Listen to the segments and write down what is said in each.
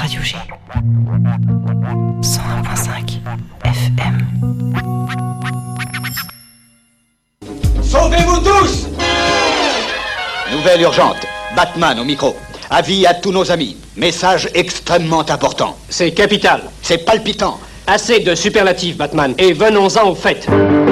Radio G. 101.5 FM. Sauvez-vous tous! Nouvelle urgente. Batman au micro. Avis à tous nos amis. Message extrêmement important. C'est capital. C'est palpitant. Assez de superlatifs, Batman. Et venons-en au fait.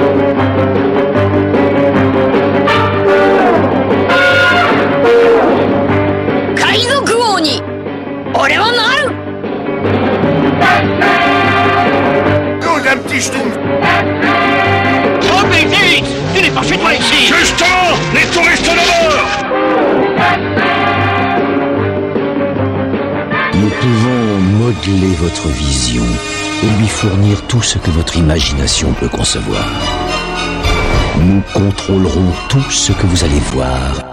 Nous, un petit schtroumpf! Oh mais vite! Tu n'es pas chez toi ici! Justement! Les touristes d'abord! Nous pouvons modeler votre vision et lui fournir tout ce que votre imagination peut concevoir. Nous contrôlerons tout ce que vous allez voir.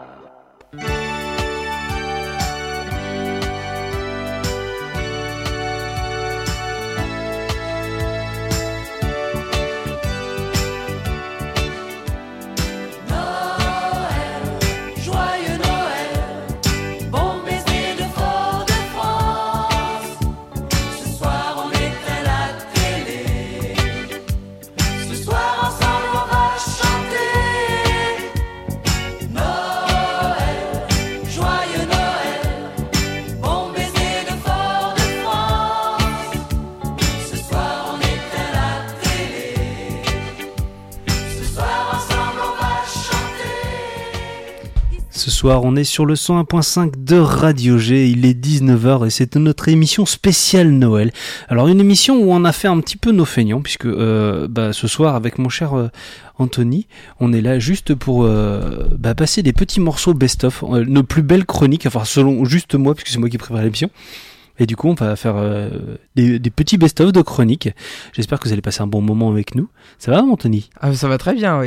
Ce soir, on est sur le 101.5 de Radio G, il est 19h et c'est notre émission spéciale Noël. Alors une émission où on a fait un petit peu nos feignants, puisque ce soir avec mon cher Anthony, on est là juste pour passer des petits morceaux best-of, nos plus belles chroniques, enfin selon juste moi, puisque c'est moi qui prépare l'émission. Et du coup, on va faire des petits best-of de chroniques. J'espère que vous allez passer un bon moment avec nous. Ça va, Anthony ? Ah, ça va très bien, oui.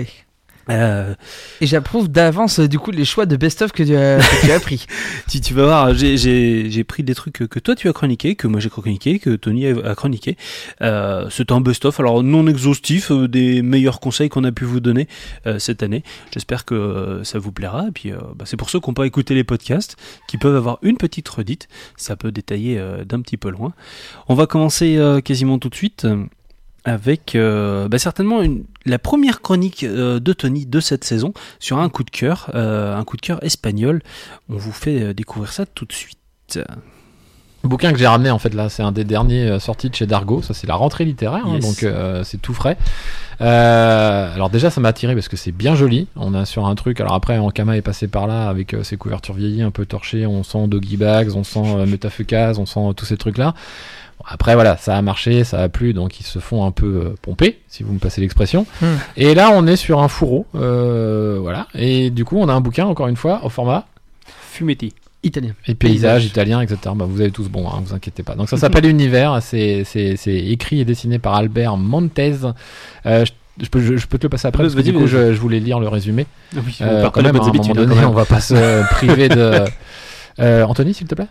Et j'approuve d'avance du coup les choix de best-of que tu as pris. Tu vas voir, j'ai pris des trucs que toi tu as chroniqué, que moi j'ai chroniqué, que Tony a chroniqué. C'est un best-of, alors non exhaustif, des meilleurs conseils qu'on a pu vous donner cette année. J'espère que ça vous plaira. Et puis c'est pour ceux qui n'ont pas écouté les podcasts, qui peuvent avoir une petite redite. Ça peut détailler d'un petit peu loin. On va commencer quasiment tout de suite avec certainement la première chronique de Tony de cette saison sur un coup de cœur espagnol. On vous fait découvrir ça tout de suite. Le bouquin que j'ai ramené en fait là, c'est un des derniers sortis de chez Dargo. Ça c'est la rentrée littéraire, yes. Donc c'est tout frais. Alors déjà ça m'a attiré parce que c'est bien joli. On est sur un truc. Alors après Ankama est passé par là avec ses couvertures vieillies, un peu torchées. On sent Doggy Bags, on sent Metafukaz, on sent tous ces trucs là. Après voilà, ça a marché, ça a plu, donc ils se font un peu pomper, si vous me passez l'expression. Et là on est sur un fourreau, voilà. Et du coup on a un bouquin encore une fois au format fumetti italien. Et paysage italien, etc. Vous avez tous bon, vous inquiétez pas. Donc ça s'appelle Univers, c'est écrit et dessiné par Albert Montez. Je peux te le passer après parce que du coup je voulais lire le résumé. Oui, quand même, à un moment donné, on va pas se priver de. Anthony, s'il te plaît.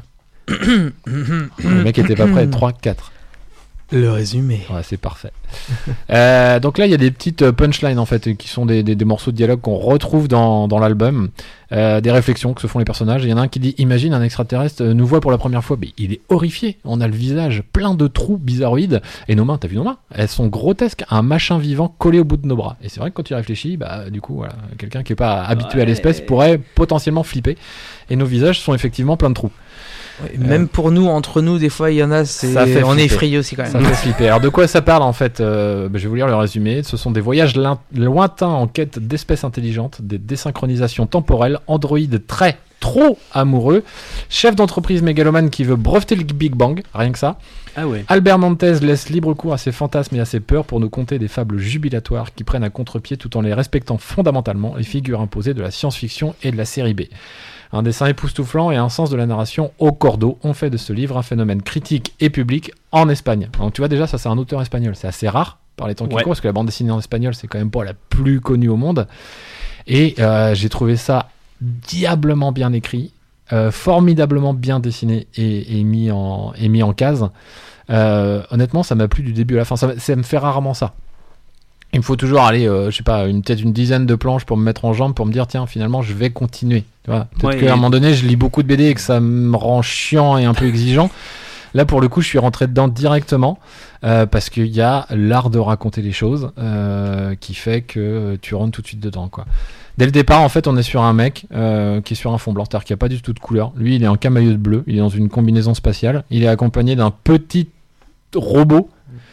Le mec était pas prêt. 3, 4. Le résumé. Ouais, c'est parfait. Donc là, il y a des petites punchlines en fait, qui sont des morceaux de dialogue qu'on retrouve dans l'album, des réflexions que se font les personnages. Il y en a un qui dit: imagine un extraterrestre nous voit pour la première fois, mais il est horrifié. On a le visage plein de trous bizarroïdes et nos mains, t'as vu nos mains? Elles sont grotesques, un machin vivant collé au bout de nos bras. Et c'est vrai que quand tu réfléchis, du coup, voilà, quelqu'un qui est pas habitué à l'espèce pourrait potentiellement flipper. Et nos visages sont effectivement pleins de trous. Ouais, même pour nous, entre nous, des fois, il y en a, on est effrayé aussi quand même. Ça fait flipper. Alors de quoi ça parle en fait? Je vais vous lire le résumé. Ce sont des voyages lointains en quête d'espèces intelligentes, des désynchronisations temporelles, androïdes trop amoureux, chef d'entreprise mégalomane qui veut breveter le Big Bang, rien que ça. Ah ouais. Albert Montez laisse libre cours à ses fantasmes et à ses peurs pour nous conter des fables jubilatoires qui prennent à contre-pied tout en les respectant fondamentalement les figures imposées de la science-fiction et de la série B. Un dessin époustouflant et un sens de la narration au cordeau ont fait de ce livre un phénomène critique et public en Espagne. Donc tu vois déjà, ça c'est un auteur espagnol, c'est assez rare par les temps qui courent, parce que la bande dessinée en espagnol c'est quand même pas la plus connue au monde. Et j'ai trouvé ça diablement bien écrit, formidablement bien dessiné et mis en case. Honnêtement, ça m'a plu du début à la fin. Ça me fait rarement ça. il me faut toujours aller, je sais pas, peut-être une dizaine de planches pour me mettre en jambe, pour me dire tiens, finalement, je vais continuer. Tu vois, peut-être qu'à un moment donné, je lis beaucoup de BD et que ça me rend chiant et un peu exigeant. Là, pour le coup, je suis rentré dedans directement parce qu'il y a l'art de raconter les choses qui fait que tu rentres tout de suite dedans, quoi. Dès le départ, en fait, on est sur un mec qui est sur un fond blanc, c'est-à-dire qu'il n'y a pas du tout de couleur. Lui, il est en camaïeuse bleu, il est dans une combinaison spatiale. Il est accompagné d'un petit robot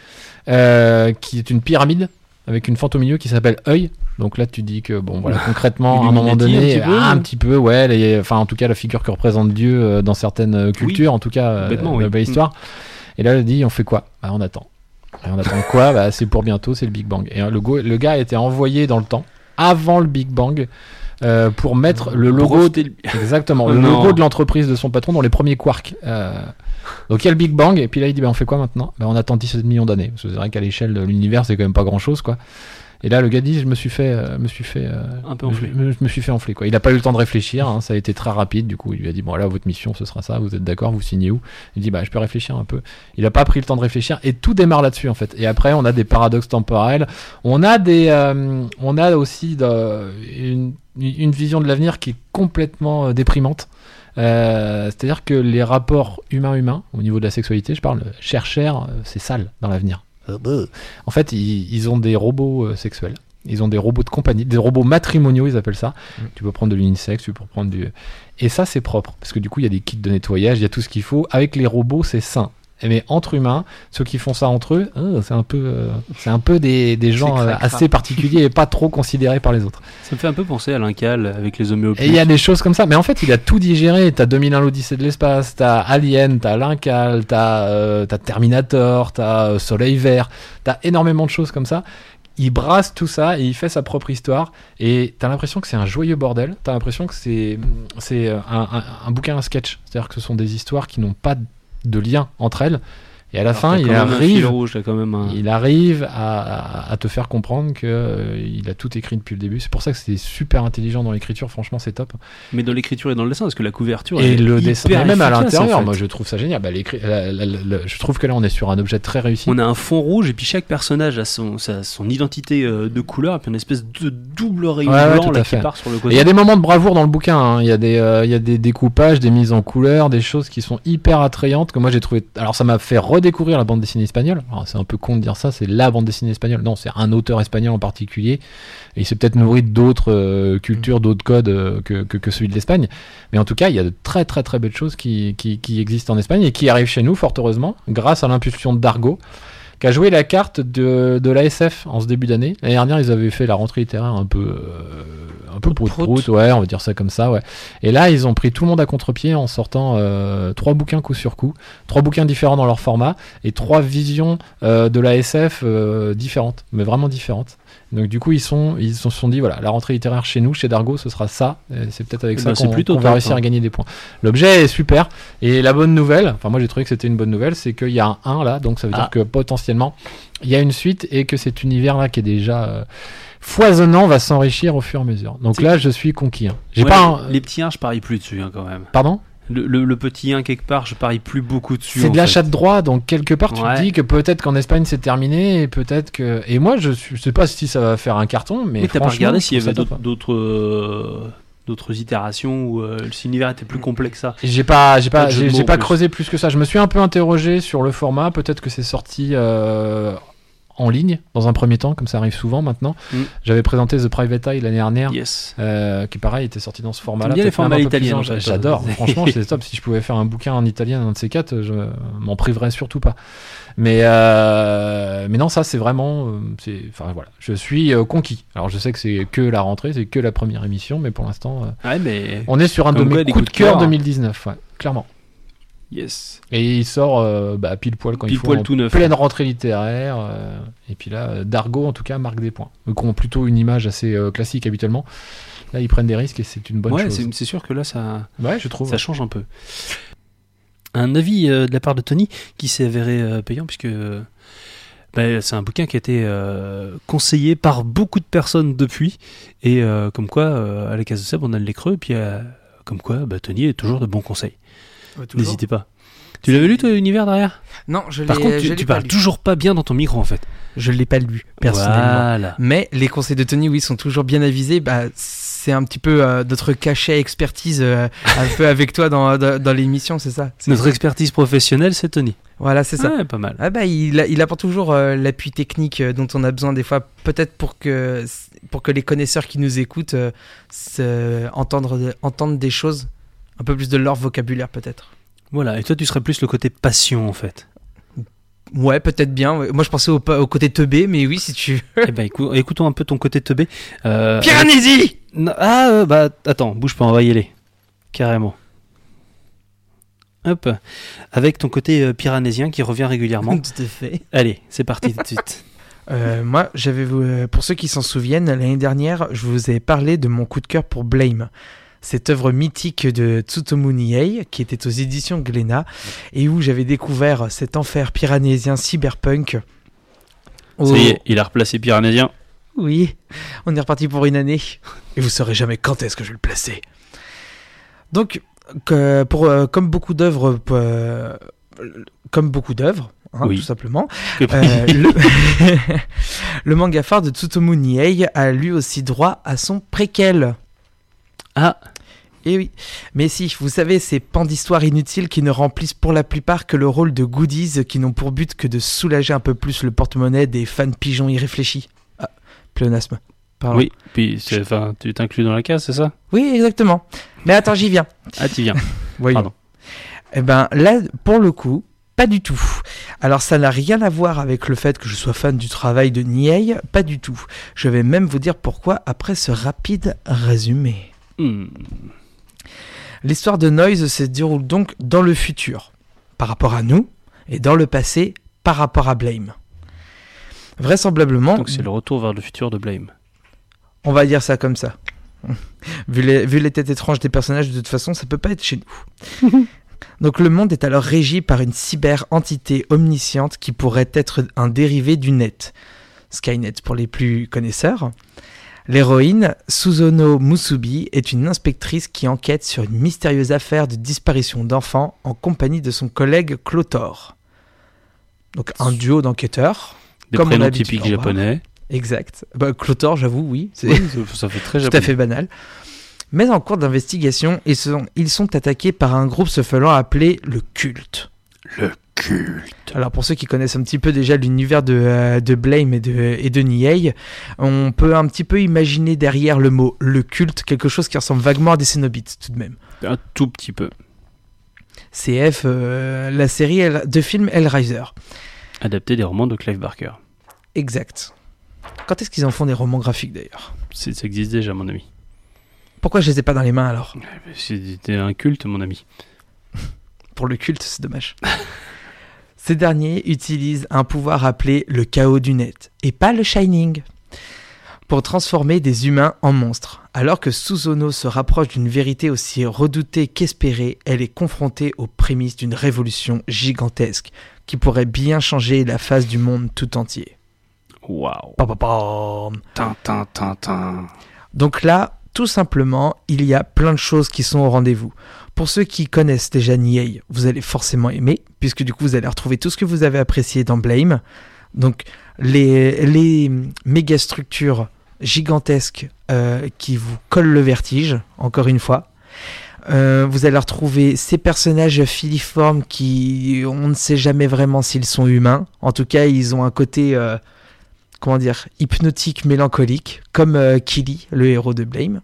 qui est une pyramide avec une fente au milieu qui s'appelle Œil. Donc là, tu dis que, bon, voilà, concrètement, à un moment donné, un petit peu, ouais, enfin, en tout cas, la figure que représente Dieu dans certaines cultures, en tout cas, la belle histoire. Et là, il dit, on fait quoi ? On attend. Et on attend quoi ? C'est pour bientôt, c'est le Big Bang. Et le gars a été envoyé dans le temps, avant le Big Bang, pour mettre le logo, exactement, le logo de l'entreprise de son patron dans les premiers quarks. Donc il y a le Big Bang, et puis là, il dit, on fait quoi maintenant ? On attend 17 millions d'années. Parce que c'est vrai qu'à l'échelle de l'univers, c'est quand même pas grand-chose, quoi. Et là, le gars dit, je me suis fait un peu enfler. Je me suis fait enfler, quoi. Il n'a pas eu le temps de réfléchir, hein, ça a été très rapide. Du coup, il lui a dit, bon, là, votre mission, ce sera ça. Vous êtes d'accord ? Vous signez où ? Il dit, je peux réfléchir un peu. Il n'a pas pris le temps de réfléchir, et tout démarre là-dessus, en fait. Et après, on a des paradoxes temporels. On a aussi une vision de l'avenir qui est complètement déprimante. C'est-à-dire que les rapports humain-humain, au niveau de la sexualité, je parle, chair-chair, c'est sale dans l'avenir. En fait, ils ont des robots sexuels. Ils ont des robots de compagnie, des robots matrimoniaux, ils appellent ça. Tu peux prendre de l'unisex, tu peux prendre du... Et ça, c'est propre. Parce que du coup, il y a des kits de nettoyage, il y a tout ce qu'il faut. Avec les robots, c'est sain. Mais entre humains, ceux qui font ça entre eux, c'est un peu des gens assez particuliers et pas trop considérés par les autres. Ça me fait un peu penser à l'Incal avec les homéopathes. Et il y a des choses comme ça. Mais en fait, il a tout digéré. T'as 2001 l'Odyssée de l'espace, t'as Alien, t'as l'Incal, t'as Terminator, t'as Soleil Vert, t'as énormément de choses comme ça. Il brasse tout ça et il fait sa propre histoire. Et t'as l'impression que c'est un joyeux bordel. T'as l'impression que c'est un bouquin à sketch. C'est-à-dire que ce sont des histoires qui n'ont pas de lien entre elles, et à la fin il arrive à te faire comprendre que il a tout écrit depuis le début. C'est pour ça que c'est super intelligent dans l'écriture, franchement c'est top. Mais dans l'écriture et dans le dessin, parce que la couverture et est le dessin, et même à l'intérieur, en fait. moi je trouve ça génial. Je trouve que là on est sur un objet très réussi. On a un fond rouge et puis chaque personnage a son identité de couleur et puis une espèce de double rayon blanc là, qui part sur le côté. Il y a des moments de bravoure dans le bouquin, hein. Il y a des découpages, des mises en couleur, des choses qui sont hyper attrayantes que moi j'ai trouvé. Alors ça m'a fait redécouvrir la bande dessinée espagnole. Alors, c'est un peu con de dire ça, c'est la bande dessinée espagnole. Non, c'est un auteur espagnol en particulier. Et il s'est peut-être nourri d'autres cultures, d'autres codes que celui de l'Espagne. Mais en tout cas, il y a de très très très belles choses qui existent en Espagne et qui arrivent chez nous, fort heureusement, grâce à l'impulsion d'Argo, qui a joué la carte de l'ASF en ce début d'année. L'année dernière, ils avaient fait la rentrée littéraire un peu prout, ouais, on va dire ça comme ça, ouais. Et là, ils ont pris tout le monde à contre-pied en sortant 3 bouquins coup sur coup, 3 bouquins différents dans leur format et 3 visions de l'ASF différentes, mais vraiment différentes. Donc du coup, ils se sont dit, voilà, la rentrée littéraire chez nous, chez Dargo, ce sera ça. Et c'est peut-être avec ça qu'on va réussir à gagner des points. L'objet est super. Et la bonne nouvelle, enfin moi j'ai trouvé que c'était une bonne nouvelle, c'est qu'il y a un 1 là, donc ça veut dire que potentiellement, il y a une suite et que cet univers-là qui est déjà... foisonnant va s'enrichir au fur et à mesure. Donc là, je suis conquis. Hein. Les petits 1, je parie plus dessus hein, quand même. Pardon ? Le petit 1 quelque part, je parie plus beaucoup dessus. C'est de l'achat de droit, donc quelque part tu te dis que peut-être qu'en Espagne c'est terminé et peut-être que. Et moi je sais pas si ça va faire un carton, mais t'as pas regardé s'il y avait d'autres itérations où si l'univers était plus complexe que ça. J'ai pas creusé plus que ça. Je me suis un peu interrogé sur le format. Peut-être que c'est sorti en ligne dans un premier temps, comme ça arrive souvent maintenant. J'avais présenté The Private Eye l'année dernière, qui pareil était sorti dans ce format-là. Bien les formats italiens, j'adore. Franchement, c'est top. Si je pouvais faire un bouquin en italien, un de ces 4, je m'en priverais surtout pas. Mais non, ça c'est vraiment, enfin voilà, je suis conquis. Alors je sais que c'est que la rentrée, c'est que la première émission, mais pour l'instant, on est sur un de mes coups de cœur 2019, ouais, clairement. Yes. Et il sort pile poil quand il faut, tout neuf, pleine rentrée littéraire. Et puis là, Dargo en tout cas marque des points. Eux qui ont plutôt une image assez classique habituellement. Là, ils prennent des risques et c'est une bonne chose. C'est sûr que là, ça, je trouve, ça change un peu. Un avis de la part de Tony qui s'est avéré payant puisque c'est un bouquin qui a été conseillé par beaucoup de personnes depuis. Et comme quoi, à la case de Seb, on a le lait creux. Et puis comme quoi, Tony est toujours de bons conseils. Ouais, n'hésitez pas. Tu l'avais lu toi, Univers derrière ? Non, je l'ai. Par contre, tu parles toujours pas bien dans ton micro en fait. Je l'ai pas lu personnellement. Voilà. Mais les conseils de Tony, oui, sont toujours bien avisés. C'est un petit peu notre cachet expertise un peu avec toi dans l'émission, c'est ça? Notre expertise professionnelle, c'est Tony. Voilà, c'est ça. Ouais, pas mal. Il apporte toujours l'appui technique dont on a besoin des fois, peut-être pour que les connaisseurs qui nous écoutent entendent des choses, un peu plus de leur vocabulaire peut-être. Voilà, et toi tu serais plus le côté passion en fait. Ouais, peut-être bien. Moi je pensais au côté teubé, mais oui, si tu veux. Eh ben écoutons un peu ton côté teubé. Piranesi Attends, bouge pas, on va y aller. Carrément. Hop. Avec ton côté piranésien qui revient régulièrement. Tout à fait. Allez, c'est parti tout de suite. Moi, pour ceux qui s'en souviennent, l'année dernière, je vous ai parlé de mon coup de cœur pour Blame. Cette œuvre mythique de Tsutomu Nihei, qui était aux éditions Glénat, et où j'avais découvert cet enfer piranésien cyberpunk. Ça y est, il a replacé piranésien. Oui, on est reparti pour une année. Et vous saurez jamais quand est-ce que je vais le placer. Donc, comme beaucoup d'œuvres, oui. Tout simplement, le manga phare de Tsutomu Nihei a lui aussi droit à son préquel. Ah. Et oui, mais si, vous savez, ces pans d'histoire inutiles qui ne remplissent pour la plupart que le rôle de goodies qui n'ont pour but que de soulager un peu plus le porte-monnaie des fans pigeons irréfléchis. Ah, pléonasme. Pardon. Oui, puis tu t'inclus dans la case, c'est ça? Oui, exactement. Mais attends, j'y viens. Ah, tu viens. Voyons. Pardon. Eh ben là, pour le coup, pas du tout. Alors ça n'a rien à voir avec le fait que je sois fan du travail de Nihei, pas du tout. Je vais même vous dire pourquoi après ce rapide résumé. L'histoire de Noise se déroule donc dans le futur, par rapport à nous, et dans le passé, par rapport à Blame. Vraisemblablement... Donc c'est le retour vers le futur de Blame. On va dire ça comme ça. Vu les têtes étranges des personnages, de toute façon, ça peut pas être chez nous. Donc le monde est alors régi par une cyber-entité omnisciente qui pourrait être un dérivé du net. Skynet pour les plus connaisseurs. L'héroïne, Suzuno Musubi, est une inspectrice qui enquête sur une mystérieuse affaire de disparition d'enfants en compagnie de son collègue Clotor. Donc un duo d'enquêteurs. Des prénoms typiques japonais. Exact. Clotor, j'avoue, oui. Oui, ça fait très japonais. Tout à fait banal. Mais en cours d'investigation, ils sont attaqués par un groupe se faisant appeler le Culte. Le Culte. Alors pour ceux qui connaissent un petit peu déjà l'univers de Blame et de Nihei, on peut un petit peu imaginer derrière le mot le culte quelque chose qui ressemble vaguement à des Cénobites tout de même. Un tout petit peu. CF, la série de films Hellraiser. Adapté des romans de Clive Barker. Exact. Quand est-ce qu'ils en font des romans graphiques d'ailleurs? Ça existe déjà, mon ami. Pourquoi je les ai pas dans les mains alors? C'était un culte, mon ami. Pour le culte, c'est dommage. Ces derniers utilisent un pouvoir appelé le chaos du net, et pas le Shining, pour transformer des humains en monstres. Alors que Suzuno se rapproche d'une vérité aussi redoutée qu'espérée, elle est confrontée aux prémices d'une révolution gigantesque qui pourrait bien changer la face du monde tout entier. Waouh. Donc là, tout simplement, il y a plein de choses qui sont au rendez-vous. Pour ceux qui connaissent déjà Nihei, vous allez forcément aimer, puisque du coup vous allez retrouver tout ce que vous avez apprécié dans Blame. Donc les méga structures gigantesques qui vous collent le vertige, encore une fois. Vous allez retrouver ces personnages filiformes qui, on ne sait jamais vraiment s'ils sont humains. En tout cas, ils ont un côté, hypnotique, mélancolique, comme Kili, le héros de Blame.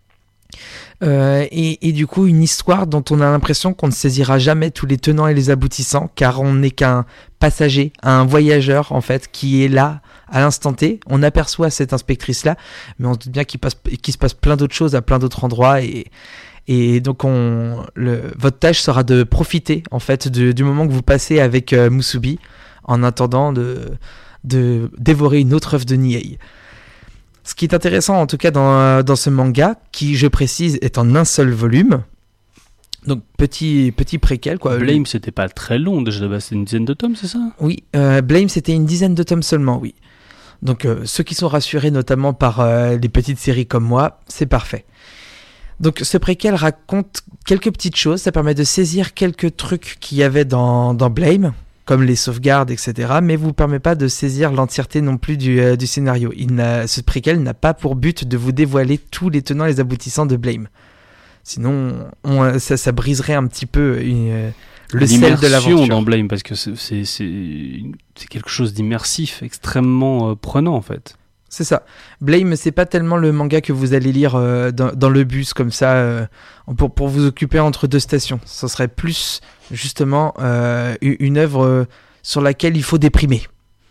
Et du coup, une histoire dont on a l'impression qu'on ne saisira jamais tous les tenants et les aboutissants, car on n'est qu'un passager, un voyageur, en fait, qui est là à l'instant T. On aperçoit cette inspectrice-là, mais on se doute bien qu'il se passe plein d'autres choses à plein d'autres endroits, et donc votre tâche sera de profiter, en fait, du moment que vous passez avec Musubi, en attendant de dévorer une autre œuvre de Nihei. Ce qui est intéressant en tout cas dans ce manga, qui je précise est en un seul volume, donc petit préquel quoi. Blame c'était pas très long déjà, c'est une dizaine de tomes, c'est ça? Oui, Blame c'était une dizaine de tomes seulement, oui. Donc ceux qui sont rassurés notamment par les petites séries comme moi, c'est parfait. Donc ce préquel raconte quelques petites choses, ça permet de saisir quelques trucs qu'il y avait dans Blame, comme les sauvegardes, etc., mais vous permet pas de saisir l'entièreté non plus du scénario. Ce préquel n'a pas pour but de vous dévoiler tous les tenants et les aboutissants de Blame. Sinon, ça briserait un petit peu le sel de l'aventure. Dans Blame, parce que c'est quelque chose d'immersif, extrêmement prenant en fait. C'est ça. Blame, c'est pas tellement le manga que vous allez lire dans le bus comme ça pour vous occuper entre deux stations. Ça serait plus justement une œuvre sur laquelle il faut déprimer.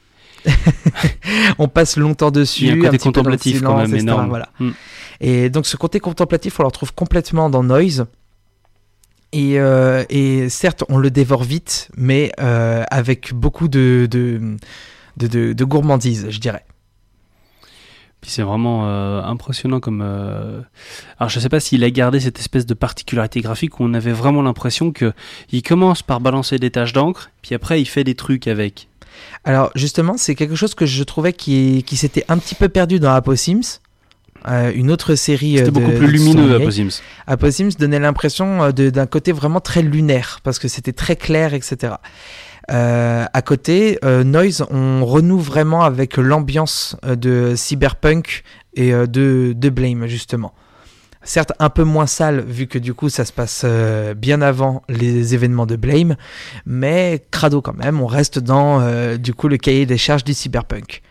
On passe longtemps dessus. Il y a un côté petit peu contemplatif silence, quand même etc., énorme. voilà. Et donc ce côté contemplatif, on le retrouve complètement dans Noise. Et certes, on le dévore vite, mais avec beaucoup de gourmandise, je dirais. Puis c'est vraiment impressionnant comme... Alors je sais pas s'il a gardé cette espèce de particularité graphique où on avait vraiment l'impression qu'il commence par balancer des taches d'encre, puis après il fait des trucs avec. Alors justement, c'est quelque chose que je trouvais qui s'était un petit peu perdu dans Apo-Sims. Une autre série c'était beaucoup plus lumineux Apo-Sims. Apo-Sims donnait l'impression d'un côté vraiment très lunaire parce que c'était très clair, etc. À côté, Noise, on renoue vraiment avec l'ambiance de Cyberpunk et de Blame justement. Certes un peu moins sale vu que du coup ça se passe bien avant les événements de Blame, mais crado quand même, on reste dans du coup le cahier des charges du Cyberpunk.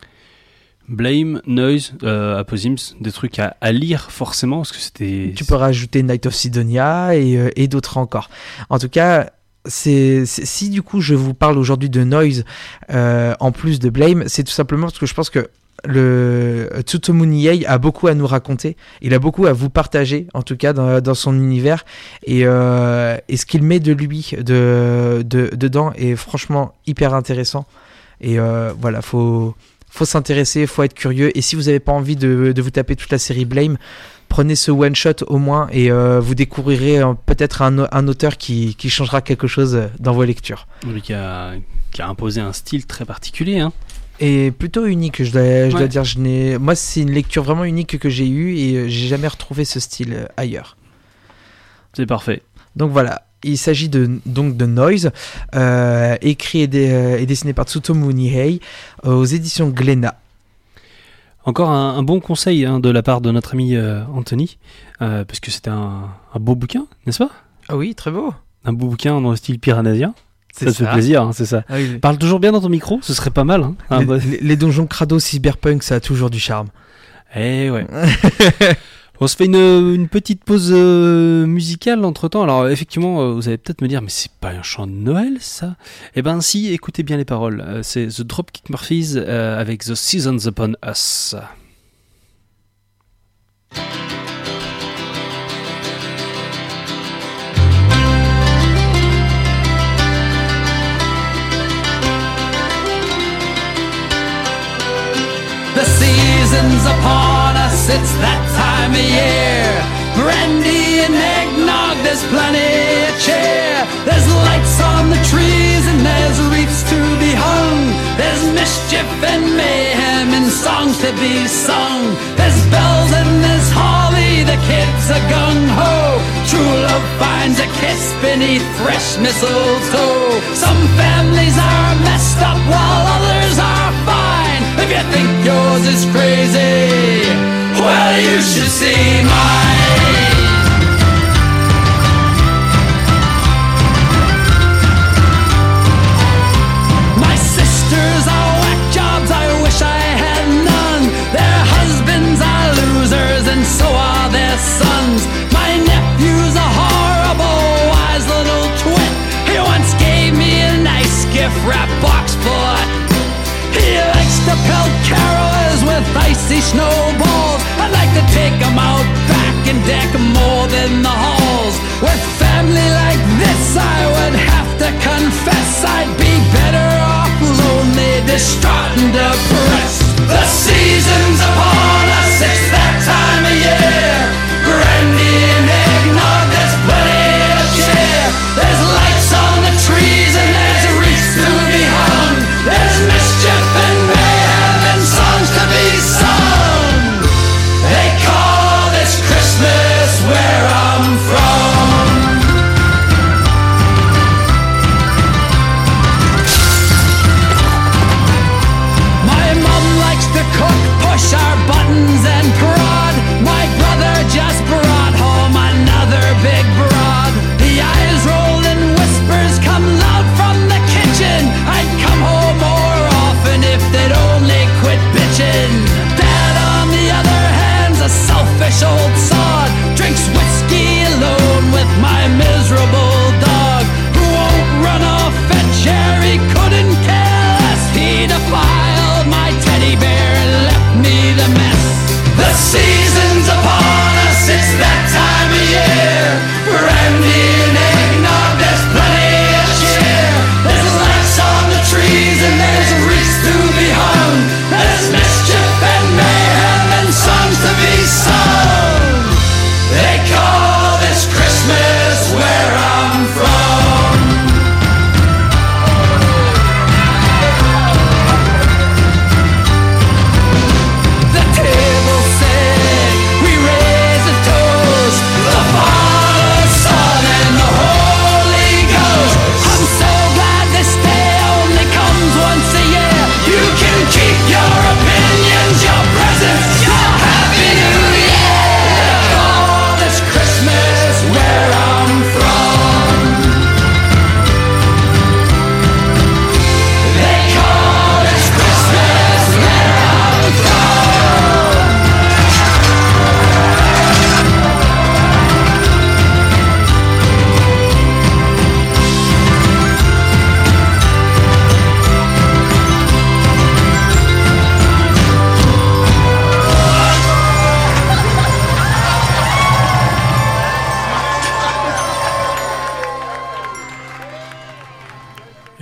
Blame, Noise, Apo-Sims, des trucs à lire forcément parce que c'était... Tu peux rajouter Night of Sidonia et d'autres encore. En tout cas, si du coup je vous parle aujourd'hui de Noise en plus de Blame, c'est tout simplement parce que je pense que le Tsutomu Nihei a beaucoup à nous raconter, il a beaucoup à vous partager en tout cas dans son univers et ce qu'il met de lui dedans est franchement hyper intéressant et voilà, faut s'intéresser, faut être curieux et si vous n'avez pas envie de vous taper toute la série Blame, prenez ce one shot au moins et vous découvrirez peut-être un auteur qui changera quelque chose dans vos lectures. Lui qui a imposé un style très particulier, hein. Et plutôt unique, je dois dire. Moi, c'est une lecture vraiment unique que j'ai eue et j'ai jamais retrouvé ce style ailleurs. C'est parfait. Donc voilà, il s'agit donc de Noise, écrit et dessiné par Tsutomu Nihei aux éditions Glénat. Encore un bon conseil de la part de notre ami Anthony, parce que c'était un beau bouquin, n'est-ce pas ? Ah oui, très beau. Un beau bouquin dans le style piranasien. Ça te fait plaisir, hein, c'est ça. Ah oui. Parle toujours bien dans ton micro, ce serait pas mal. Hein. Les donjons crado cyberpunk, ça a toujours du charme. Eh ouais. On se fait une petite pause musicale entre-temps. Alors effectivement, vous allez peut-être me dire, mais c'est pas un chant de Noël ça ? Eh ben si, écoutez bien les paroles. C'est The Dropkick Murphys avec The Seasons Upon Us. The season's upon us, it's that time of year. Brandy and eggnog, there's plenty of cheer. There's lights on the trees and there's wreaths to be hung. There's mischief and mayhem and songs to be sung. There's bells and there's holly, the kids are gung-ho. True love finds a kiss beneath fresh mistletoe. Some families are messed up while others are fine. If you think yours is crazy, well, you should see mine. My sisters are whack jobs, I wish I had none. Their husbands are losers and so are their sons. My nephew's a horrible, wise little twit. He once gave me a nice gift wrap box full of he likes to pelt carolers with icy snowballs. I'd like to take them out back and deck more than the halls. With family like this I would have to confess I'd be better off lonely, distraught and depressed. The season's upon us, it's that time of year. Brandy and eggnog, there's plenty of cheer. There's lights on the trees and there's wreaths to be hung. There's mischief and mayhem and songs to be sung. They call this Christmas where I'm from.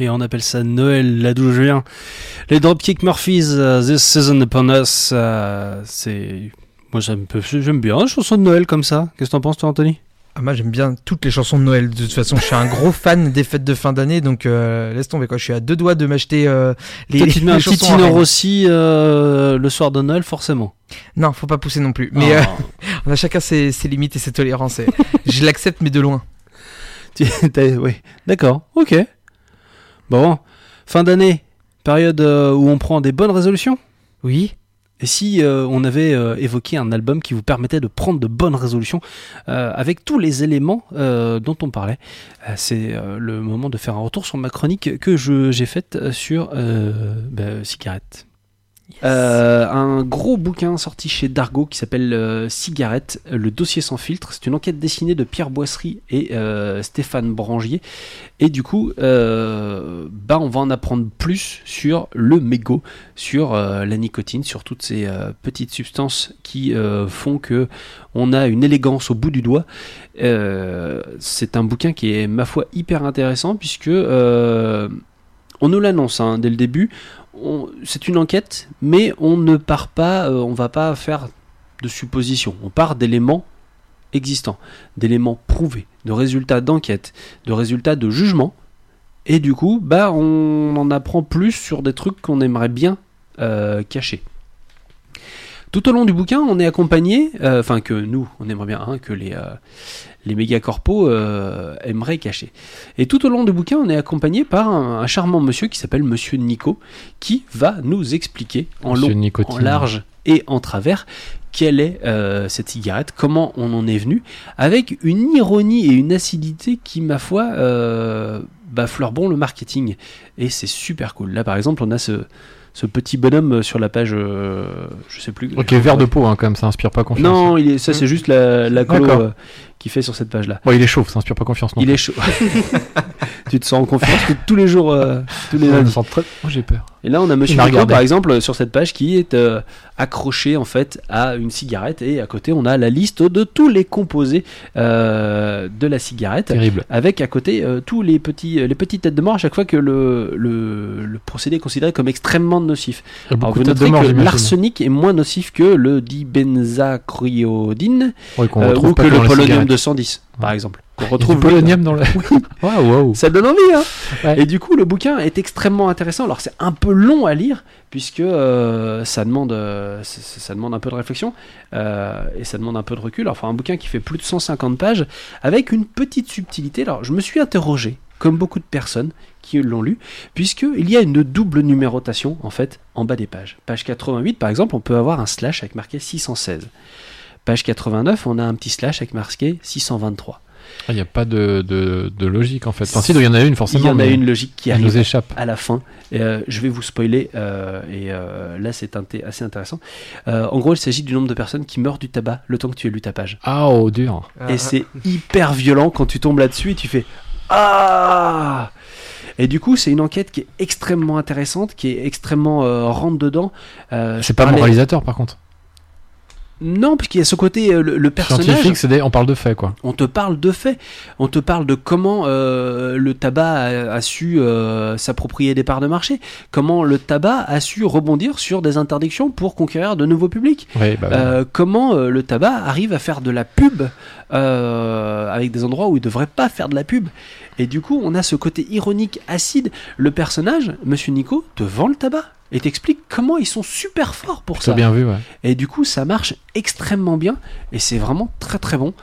Et on appelle ça Noël, là d'où je viens. Les Dropkick Murphys, This Season Upon Us, c'est... Moi j'aime bien les chansons de Noël comme ça. Qu'est-ce que t'en penses toi, Anthony ? Moi j'aime bien toutes les chansons de Noël. De toute façon, je suis un gros fan des fêtes de fin d'année, donc laisse tomber quoi. Je suis à 2 doigts de m'acheter les tu te mets un petit chansons Tino Rossi le soir de Noël, forcément. Non, faut pas pousser non plus. Mais on a chacun ses limites et ses tolérances. Et je l'accepte, mais de loin. Oui, d'accord, ok. Bon, fin d'année, période où on prend des bonnes résolutions. Oui. Et si on avait évoqué un album qui vous permettait de prendre de bonnes résolutions avec tous les éléments dont on parlait, c'est le moment de faire un retour sur ma chronique que j'ai faite sur Cigarette. Yes. Un gros bouquin sorti chez Dargaud qui s'appelle Cigarette, le dossier sans filtre. C'est une enquête dessinée de Pierre Boisserie et Stéphane Brangier. Et du coup, on va en apprendre plus sur le mégot, sur la nicotine, sur toutes ces petites substances qui font que on a une élégance au bout du doigt. C'est un bouquin qui est, ma foi, hyper intéressant puisque on nous l'annonce dès le début. C'est une enquête, mais on ne part pas, on va pas faire de suppositions. On part d'éléments existants, d'éléments prouvés, de résultats d'enquête, de résultats de jugement. Et du coup, on en apprend plus sur des trucs qu'on aimerait bien cacher. Tout au long du bouquin, on est accompagné, que nous, on aimerait bien, que les mégacorpos aimeraient cacher. Et tout au long du bouquin, on est accompagné par un charmant monsieur qui s'appelle Monsieur Nico, qui va nous expliquer en long, en large et en travers quelle est cette cigarette, comment on en est venu, avec une ironie et une acidité qui, ma foi, fleurent bon le marketing. Et c'est super cool. Là, par exemple, on a ce petit bonhomme sur la page, je sais plus. Ok, vert de peau, quand même, ça inspire pas confiance. Non, ça c'est juste la colo qui fait sur cette page-là. Bon, il est chaud, ça inspire pas confiance. Non, il est chaud. Tu te sens en confiance tous les jours, tous les lundis. J'ai peur. Et là, on a Monsieur Nico, par exemple, sur cette page qui est accroché en fait à une cigarette, et à côté, on a la liste de tous les composés de la cigarette. Terrible. Avec à côté tous les petites têtes de mort à chaque fois que le procédé est considéré comme extrêmement nocif. Alors, vous noterez que l'arsenic est moins nocif que le dibenzacryodine ou que le polonium 210, par exemple. On retrouve le polonium dans le... wow. Ça donne envie, Ouais. Et du coup, le bouquin est extrêmement intéressant. Alors, c'est un peu long à lire, puisque ça demande un peu de réflexion, et ça demande un peu de recul. Enfin, un bouquin qui fait plus de 150 pages, avec une petite subtilité. Alors, je me suis interrogé, comme beaucoup de personnes qui l'ont lu, puisqu'il y a une double numérotation, en fait, en bas des pages. Page 88, par exemple, on peut avoir un slash avec marqué 616. Page 89, on a un petit slash avec marqué 623. Il n'y a pas de logique en fait. Enfin, si, il y en a une forcément. Il y en a une logique qui arrive nous échappe à la fin. Je vais vous spoiler, là c'est assez intéressant. En gros, il s'agit du nombre de personnes qui meurent du tabac le temps que tu as lu ta page. Ah, oh, dur. Et c'est hyper violent quand tu tombes là-dessus et tu fais ah. Et du coup, c'est une enquête qui est extrêmement intéressante, qui est extrêmement rentre dedans. C'est pas moralisateur par contre. Non, puisqu'il y a ce côté, le personnage... Scientifique, on parle de faits, quoi. On te parle de faits. On te parle de comment le tabac a su s'approprier des parts de marché. Comment le tabac a su rebondir sur des interdictions pour conquérir de nouveaux publics. Oui, comment le tabac arrive à faire de la pub avec des endroits où il ne devrait pas faire de la pub. Et du coup, on a ce côté ironique, acide. Le personnage, Monsieur Nico, te vend le tabac et t'explique comment ils sont super forts pour ça. Bien vu, ouais. Et du coup, ça marche extrêmement bien et c'est vraiment très très bon.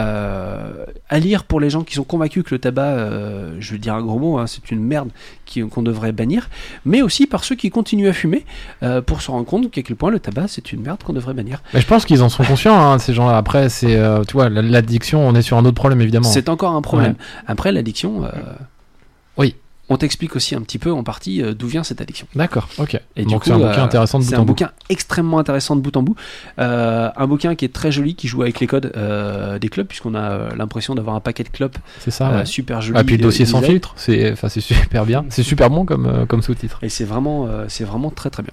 À lire pour les gens qui sont convaincus que le tabac, je vais dire un gros mot, c'est une merde qu'on devrait bannir, mais aussi par ceux qui continuent à fumer pour se rendre compte qu'à quel point le tabac c'est une merde qu'on devrait bannir. Mais je pense qu'ils en sont conscients, ces gens-là. Après, c'est, tu vois, l'addiction, on est sur un autre problème évidemment. C'est encore un problème. Ouais. Après, l'addiction, oui. On t'explique aussi un petit peu en partie d'où vient cette addiction. D'accord, ok. Et donc du coup, c'est un bouquin intéressant de bout en bout. C'est un bouquin extrêmement intéressant de bout en bout. Un bouquin qui est très joli, qui joue avec les codes des clubs, puisqu'on a l'impression d'avoir un paquet de clubs. C'est ça, ouais. Super joli. Ah, puis le dossier sans filtre, c'est super bien. C'est super bon comme sous-titre. Et c'est vraiment très très bien.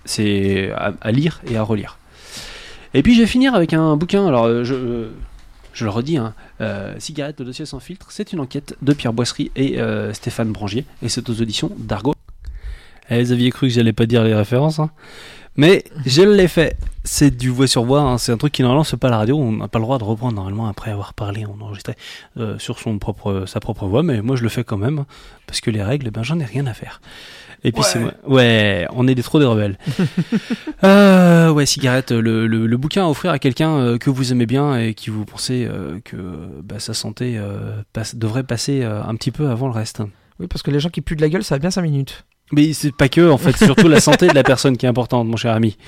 C'est à lire et à relire. Et puis je vais finir avec un bouquin. Alors Je le redis, Cigarette, le dossier sans filtre, c'est une enquête de Pierre Boisserie et Stéphane Brangier, et c'est aux auditions d'Argo. Vous aviez cru que j'allais pas dire les références, hein. Mais je l'ai fait. C'est du voix sur voix, hein. C'est un truc qui normalement c'est pas à la radio, on n'a pas le droit de reprendre normalement après avoir parlé, on enregistrait sur sa propre voix, mais moi je le fais quand même, parce que les règles, j'en ai rien à faire. Et puis c'est moi. Ouais, on est des rebelles. Cigarette, le bouquin à offrir à quelqu'un que vous aimez bien et qui vous pensez que sa santé devrait passer un petit peu avant le reste. Oui, parce que les gens qui puent de la gueule, ça va bien 5 minutes. Mais c'est pas que, en fait, c'est surtout la santé de la personne qui est importante, mon cher ami.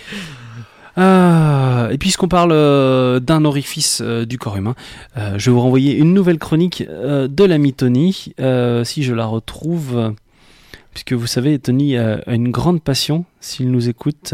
Et puisqu'on parle d'un orifice du corps humain, je vais vous renvoyer une nouvelle chronique de l'ami Tony, si je la retrouve, puisque vous savez, Tony a une grande passion, s'il nous écoute.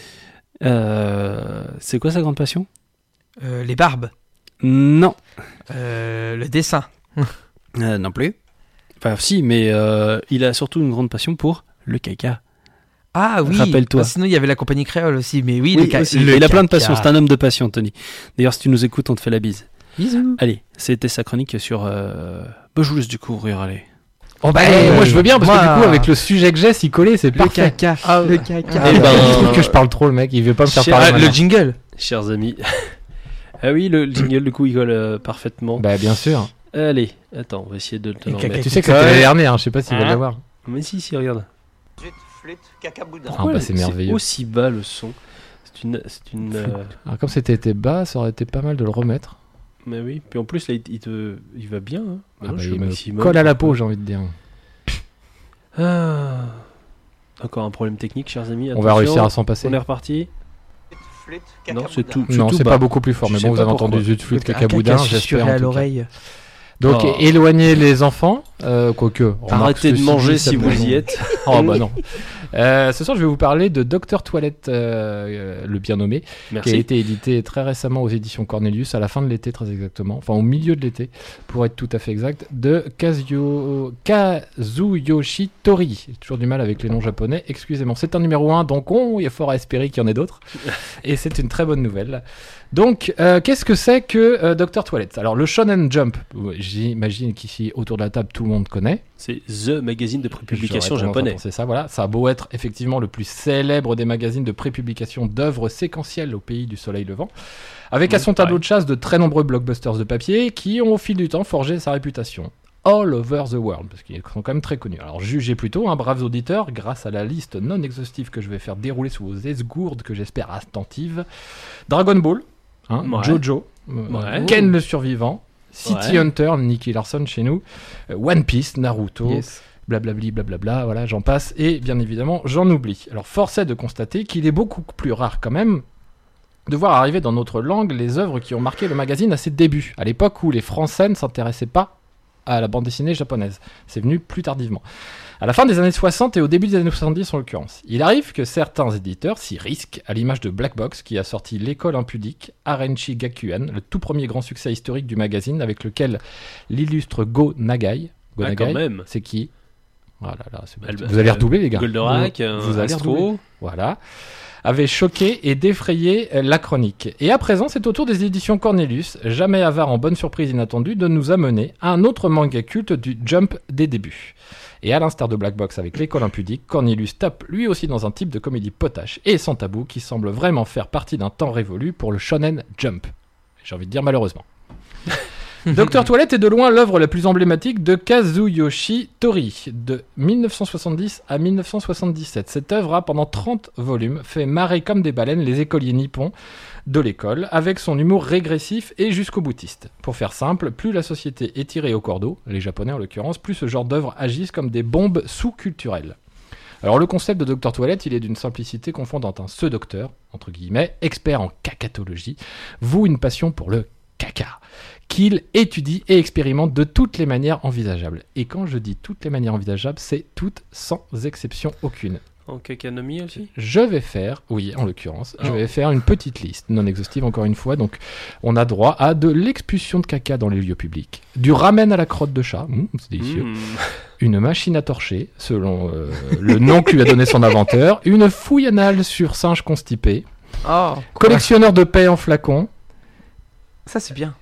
C'est quoi sa grande passion ? Les barbes. Non. Le dessin. Non plus. Enfin, si, mais il a surtout une grande passion pour le caca. Ah oui, rappelle-toi. Sinon il y avait la compagnie créole aussi, mais oui, aussi. Il a plein de passions, c'est un homme de passion, Tony. D'ailleurs, si tu nous écoutes, on te fait la bise. Bisous. Allez, c'était sa chronique sur... je vous laisse découvrir, allez. Moi je veux bien, parce que du coup, avec le sujet que j'ai, s'y coller, c'est parfait. Caca. Le caca. Il trouve que je parle trop, le mec, il veut pas me faire parler. Le jingle. Chers amis. Ah oui, le jingle, du coup, il colle parfaitement. Bah, bien sûr. Allez, attends, on va essayer de te l'enlever. Tu sais que c'était l'année dernière, je sais pas s'il va l'avoir. Mais si, regarde. Ah bah c'est merveilleux. Aussi bas le son. C'est une. Alors comme c'était bas, ça aurait été pas mal de le remettre. Mais oui. Puis en plus là, il va bien. Hein. Il me colle à la peau, j'ai envie de dire. Encore un problème technique, chers amis. Attention, on va réussir à s'en passer. On est reparti. Non, c'est tout. Non, c'est pas beaucoup plus fort. Mais bon, vous avez entendu Zut Flûte Caca Boudin, j'espère. À l'oreille. Donc éloignez les enfants, quoique. Arrêtez de manger si vous y êtes. Oh bah non. Ce soir, je vais vous parler de Dr Toilette, le bien nommé, qui a été édité très récemment aux éditions Cornelius, à la fin de l'été très exactement, enfin au milieu de l'été, pour être tout à fait exact, de Kazuyoshi Tori. J'ai toujours du mal avec les noms japonais, excusez-moi. C'est un numéro 1, donc il y a fort à espérer qu'il y en ait d'autres. Et c'est une très bonne nouvelle. Donc, qu'est-ce que c'est que Dr Toilette ? Alors, le Shonen Jump, j'imagine qu'ici, autour de la table, tout le monde connaît. C'est The magazine de prépublication japonais. C'est ça, voilà. Ça a beau être effectivement le plus célèbre des magazines de prépublication d'œuvres séquentielles au pays du soleil levant, avec à son tableau de chasse de très nombreux blockbusters de papier qui ont au fil du temps forgé sa réputation. All over the world, parce qu'ils sont quand même très connus. Alors jugez plutôt, braves auditeurs, grâce à la liste non exhaustive que je vais faire dérouler sous vos esgourdes, que j'espère attentives. Dragon Ball, Jojo, Ken le survivant, City Hunter, Nicky Larson chez nous, One Piece, Naruto, blablabli, blablabla, voilà, j'en passe, et bien évidemment, j'en oublie. Alors force est de constater qu'il est beaucoup plus rare quand même de voir arriver dans notre langue les œuvres qui ont marqué le magazine à ses débuts, à l'époque où les Français ne s'intéressaient pas à la bande dessinée japonaise. C'est venu plus tardivement. À la fin des années 60 et au début des années 70 en l'occurrence. Il arrive que certains éditeurs s'y risquent, à l'image de Black Box qui a sorti L'école impudique, Arenchi Gakuen, le tout premier grand succès historique du magazine avec lequel l'illustre Go Nagai. Go Nagai, quand même. C'est qui ? Voilà, là, vous allez redoubler les gars. Goldorak, vous allez redoubler. Voilà. Avait choqué et défrayé la chronique. Et à présent, c'est au tour des éditions Cornelius, jamais avare en bonne surprise inattendue, de nous amener à un autre manga culte du Jump des débuts. Et à l'instar de Black Box avec L'école impudique, Cornelius tape lui aussi dans un type de comédie potache et sans tabou qui semble vraiment faire partie d'un temps révolu pour le Shonen Jump. J'ai envie de dire malheureusement. Dr Toilette est de loin l'œuvre la plus emblématique de Kazuyoshi Tori, de 1970 à 1977. Cette œuvre a, pendant 30 volumes, fait marrer comme des baleines les écoliers nippons de l'école, avec son humour régressif et jusqu'au boutiste. Pour faire simple, plus la société est tirée au cordeau, les japonais en l'occurrence, plus ce genre d'œuvres agissent comme des bombes sous-culturelles. Alors le concept de Dr Toilette, il est d'une simplicité confondant ce docteur, entre guillemets, expert en cacatologie, voue une passion pour le caca, qu'il étudie et expérimente de toutes les manières envisageables. Et quand je dis toutes les manières envisageables, c'est toutes sans exception aucune. En cacanomie aussi ? Je vais faire, oui en l'occurrence, je vais faire une petite liste, non exhaustive encore une fois, donc on a droit à de l'expulsion de caca dans les lieux publics, du ramen à la crotte de chat, c'est délicieux, une machine à torcher, selon le nom que lui a donné son inventeur, une fouille anale sur singe constipé, collectionneur de paix en flacon, ça c'est bien, et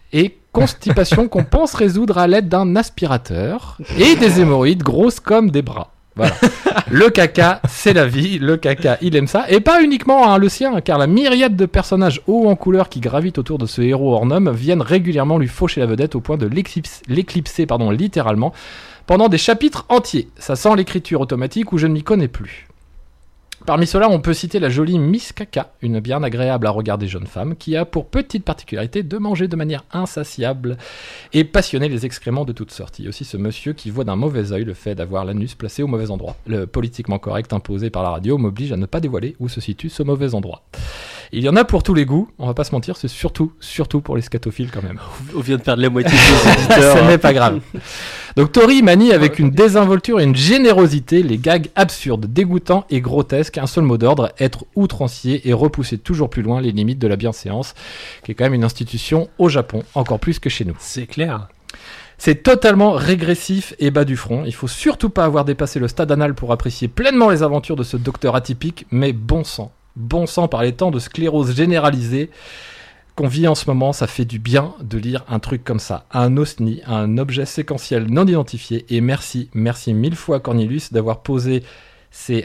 constipation qu'on pense résoudre à l'aide d'un aspirateur et des hémorroïdes grosses comme des bras. Voilà. Le caca, c'est la vie. Le caca, il aime ça. Et pas uniquement le sien, car la myriade de personnages hauts en couleur qui gravitent autour de ce héros hors norme viennent régulièrement lui faucher la vedette au point de l'éclipser littéralement pendant des chapitres entiers. Ça sent l'écriture automatique où je ne m'y connais plus. Parmi ceux-là, on peut citer la jolie Miss Caca, une bien agréable à regarder jeune femme, qui a pour petite particularité de manger de manière insatiable et passionner les excréments de toutes sortes. Il y a aussi ce monsieur qui voit d'un mauvais œil le fait d'avoir l'anus placé au mauvais endroit. Le politiquement correct imposé par la radio m'oblige à ne pas dévoiler où se situe ce mauvais endroit. Il y en a pour tous les goûts, on va pas se mentir, c'est surtout pour les scatophiles quand même. On vient de perdre la moitié des auditeurs. Ce n'est pas grave. Donc Tori manie avec une désinvolture et une générosité les gags absurdes, dégoûtants et grotesques. Un seul mot d'ordre, être outrancier et repousser toujours plus loin les limites de la bienséance, qui est quand même une institution au Japon, encore plus que chez nous. C'est clair. C'est totalement régressif et bas du front. Il faut surtout pas avoir dépassé le stade anal pour apprécier pleinement les aventures de ce docteur atypique, mais bon sang par les temps de sclérose généralisée qu'on vit en ce moment, ça fait du bien de lire un truc comme ça. Un OSNI, un objet séquentiel non identifié. Et merci 1000 fois Cornelius d'avoir posé ces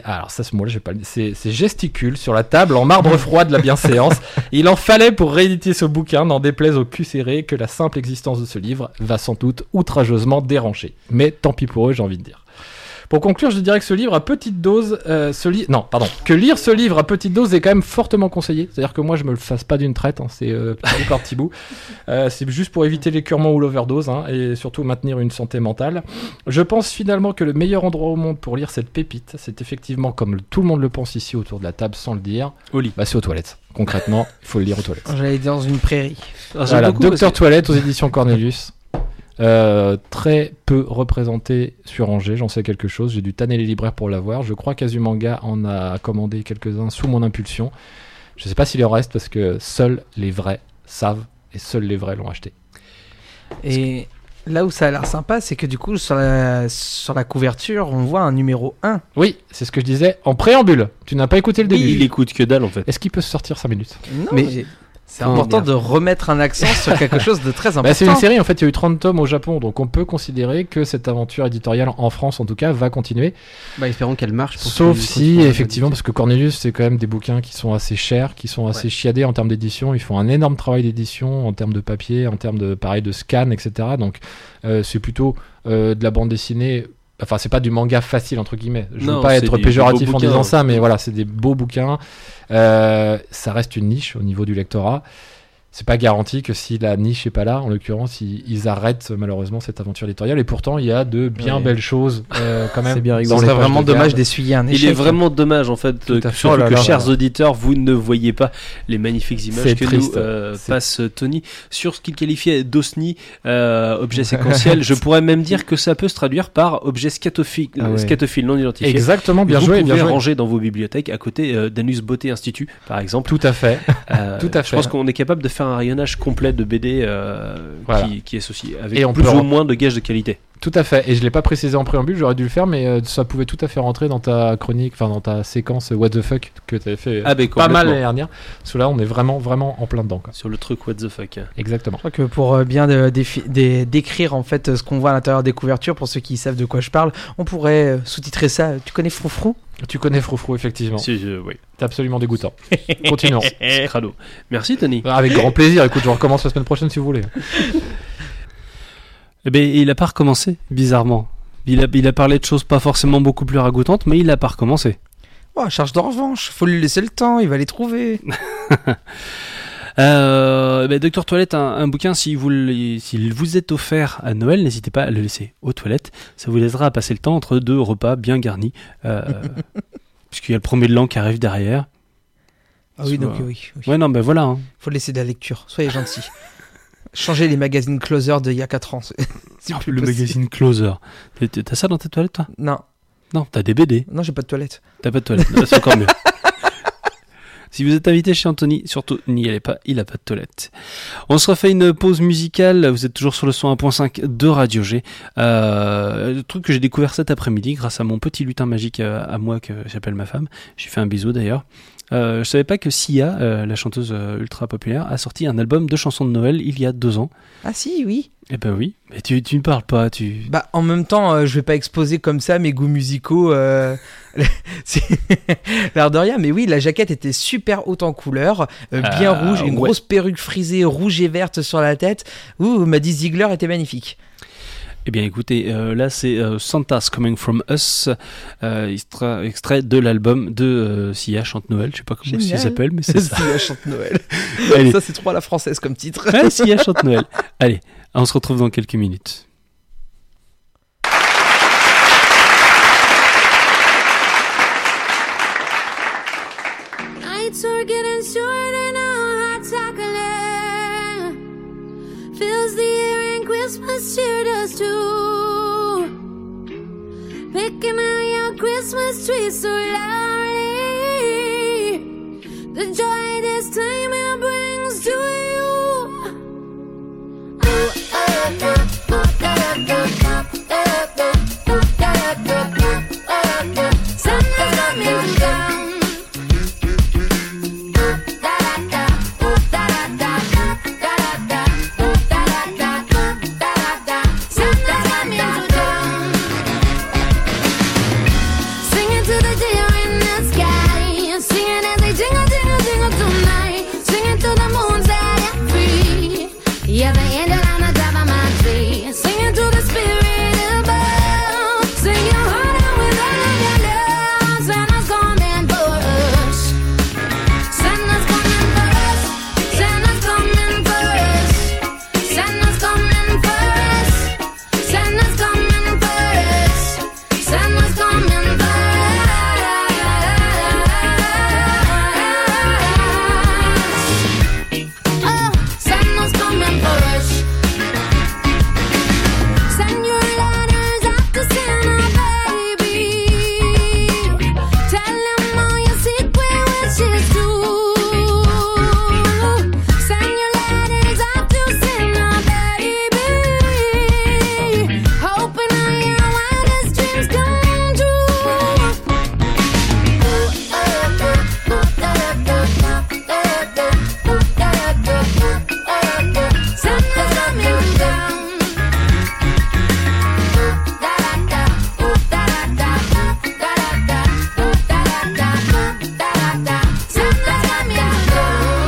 gesticules sur la table en marbre froid de la bienséance. Il en fallait pour rééditer ce bouquin, n'en déplaise au cul serré que la simple existence de ce livre va sans doute outrageusement déranger. Mais tant pis pour eux, j'ai envie de dire. Pour conclure, je dirais que ce livre à petite dose, que lire ce livre à petite dose est quand même fortement conseillé. C'est-à-dire que moi, je me le fasse pas d'une traite, hein, c'est par petit bout. C'est juste pour éviter l'écurement ou l'overdose, hein, et surtout maintenir une santé mentale. Je pense finalement que le meilleur endroit au monde pour lire cette pépite, c'est effectivement, comme tout le monde le pense ici autour de la table, sans le dire, au lit. Bah, c'est aux toilettes. Concrètement, il faut le lire aux toilettes. J'allais dire dans une prairie. Voilà, Docteur Toilette aux éditions Cornelius. Très peu représenté sur Angers, j'en sais quelque chose. J'ai dû tanner les libraires pour l'avoir. Je crois qu'Azumanga en a commandé quelques-uns sous mon impulsion. Je sais pas s'il en reste parce que seuls les vrais savent et seuls les vrais l'ont acheté. Et là où ça a l'air sympa, c'est que du coup, sur la couverture, on voit un numéro 1. Oui, c'est ce que je disais en préambule. Tu n'as pas écouté le début. Il écoute que dalle en fait. Est-ce qu'il peut se sortir 5 minutes? Non, mais c'est important de remettre un accent sur quelque chose de très important. C'est une série, en fait, il y a eu 30 tomes au Japon, donc on peut considérer que cette aventure éditoriale, en France en tout cas, va continuer. Espérons qu'elle marche. Sauf si, effectivement, parce que Cornelius, c'est quand même des bouquins qui sont assez chers, qui sont assez chiadés en termes d'édition. Ils font un énorme travail d'édition en termes de papier, en termes de scan, etc. Donc c'est plutôt de la bande dessinée. Enfin, c'est pas du manga facile, entre guillemets. Je veux pas être péjoratif en disant ça, mais voilà, c'est des beaux bouquins. Ça reste une niche au niveau du lectorat. C'est pas garanti que si la niche est pas là, en l'occurrence, ils arrêtent malheureusement cette aventure éditoriale. Et pourtant, il y a de bien belles choses quand même. C'est bien rigolo. C'est vraiment dommage d'essuyer un échec. Il est vraiment dommage en fait que chers auditeurs, vous ne voyez pas les magnifiques images que triste. Nous passe Tony sur ce qu'il qualifiait d'OSNI, objet séquentiel. Je pourrais même dire que ça peut se traduire par objet scatophile non identifié. Exactement, bien joué. Vous pouvez ranger dans vos bibliothèques à côté d'Anus Beauté Institut, par exemple. Tout à fait. Je pense qu'on est capable de faire un rayonnage complet de BD qui est associé avec et plus ou moins de gages de qualité. Tout à fait, et je l'ai pas précisé en préambule, j'aurais dû le faire, mais ça pouvait tout à fait rentrer dans ta chronique, enfin dans ta séquence What the fuck que tu avais fait pas mal l'année dernière. Parce que là, on est vraiment en plein dedans, quoi. Sur le truc What the fuck. Exactement. Je crois que pour bien décrire en fait ce qu'on voit à l'intérieur des couvertures, pour ceux qui savent de quoi je parle, on pourrait sous-titrer ça. Tu connais Froufrou ? Tu connais Froufrou, effectivement. Oui. C'est absolument dégoûtant. Continuons. Crado. Merci, Tony. Avec grand plaisir. Écoute, je recommence la semaine prochaine si vous voulez. Eh ben, il a pas recommencé, bizarrement. Il a parlé de choses pas forcément beaucoup plus ragoûtantes, mais il a pas recommencé. Oh, charge de revanche. Faut lui laisser le temps, il va les trouver. Docteur Toilette, un bouquin, s'il vous est offert à Noël, n'hésitez pas à le laisser aux toilettes. Ça vous laissera à passer le temps entre deux repas bien garnis. Puisqu'il y a le premier de l'an qui arrive derrière. Ah oui, donc oui. Ouais, non, ben voilà. Hein. Faut laisser de la lecture. Soyez gentils. Changez les magazines Closer d'il y a 4 ans. C'est plus le magazine Closer. T'as ça dans tes toilettes, toi ? Non. Non, t'as des BD. Non, j'ai pas de toilette. T'as pas de toilette. C'est encore mieux. Si vous êtes invité chez Anthony, surtout n'y allez pas, il a pas de toilette. On se refait une pause musicale, vous êtes toujours sur le 101.5 de Radio G. Le truc que j'ai découvert cet après-midi grâce à mon petit lutin magique à moi que j'appelle ma femme. J'ai fait un bisou d'ailleurs. Je savais pas que Sia, la chanteuse ultra populaire, a sorti un album de chansons de Noël il y a 2 ans. Ah si, oui. Eh ben oui, mais tu ne parles pas, Bah en même temps, je vais pas exposer comme ça mes goûts musicaux. L'air de rien, mais oui, la jaquette était super haute en couleur, bien rouge, une grosse perruque frisée rouge et verte sur la tête. Maddie Ziegler était magnifique. Eh bien écoutez, là c'est Santa's Coming From Us, extrait de l'album de Sia chante Noël, je sais pas comment ça s'appelle, mais c'est ça. Sia chante Noël. Ça c'est trop à la française comme titre. Ouais, Sia chante Noël. Allez, on se retrouve dans quelques minutes. Nights are getting shorter now, hot chocolate fills the air and Christmas cheer does too. Picking out your Christmas tree so loudly, the joy this time it brings to you. Santa's coming down. Yeah, the angel on the top of my tree, singing to the spirit above. Sing your heart out with all of your love. Santa's coming for us. Santa's coming for us. Santa's coming for us. Santa's coming for us. Santa's coming for us. Santa's coming for us. Oh, Santa's coming for us. Send your letters off to Santa, baby. Tell him all your secret wishes too. Send your letters off to Santa, baby. Hoping all your wildest dreams come true. Santa's coming down. Santa's coming down.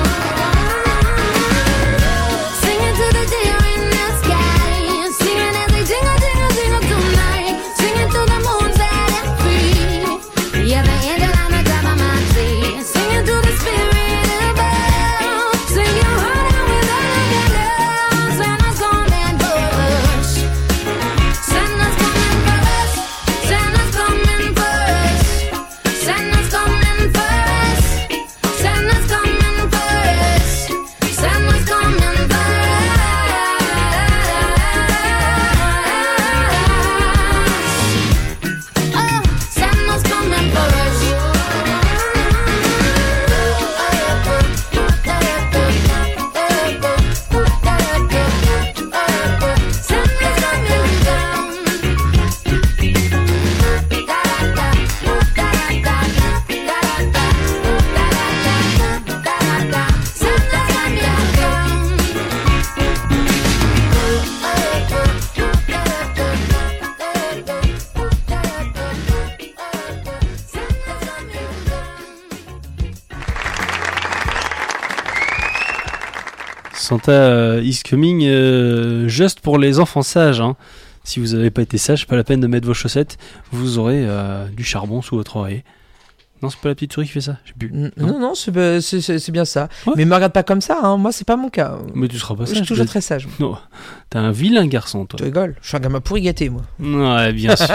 Singing to the deer in the sky, singing as they jingle, jingle, jingle tonight, singing to the moon setting free. Yeah, the angel on the top of my tree, singing to the spirit above. Sing your heart out with all of your love. Santa's coming for us. Santa's coming for us. Santa's coming for us. Santa's coming for us. Santa's coming for us. Santa's coming for us. Oh, Santa's coming for us. Santa's coming down. Santa's coming Santa is coming, juste pour les enfants sages. Hein. Si vous n'avez pas été sage, pas la peine de mettre vos chaussettes. Vous aurez du charbon sous votre oreille. Non, c'est pas la petite souris qui fait ça. Je sais plus. Non, c'est bien ça. Ouais. Mais me regarde pas comme ça, hein. Moi c'est pas mon cas. Mais tu seras pas sage. Je suis toujours très sage. Non, t'es un vilain garçon, toi. Tu rigoles, je suis un gamin pourri gâté, moi. Ouais, bien sûr.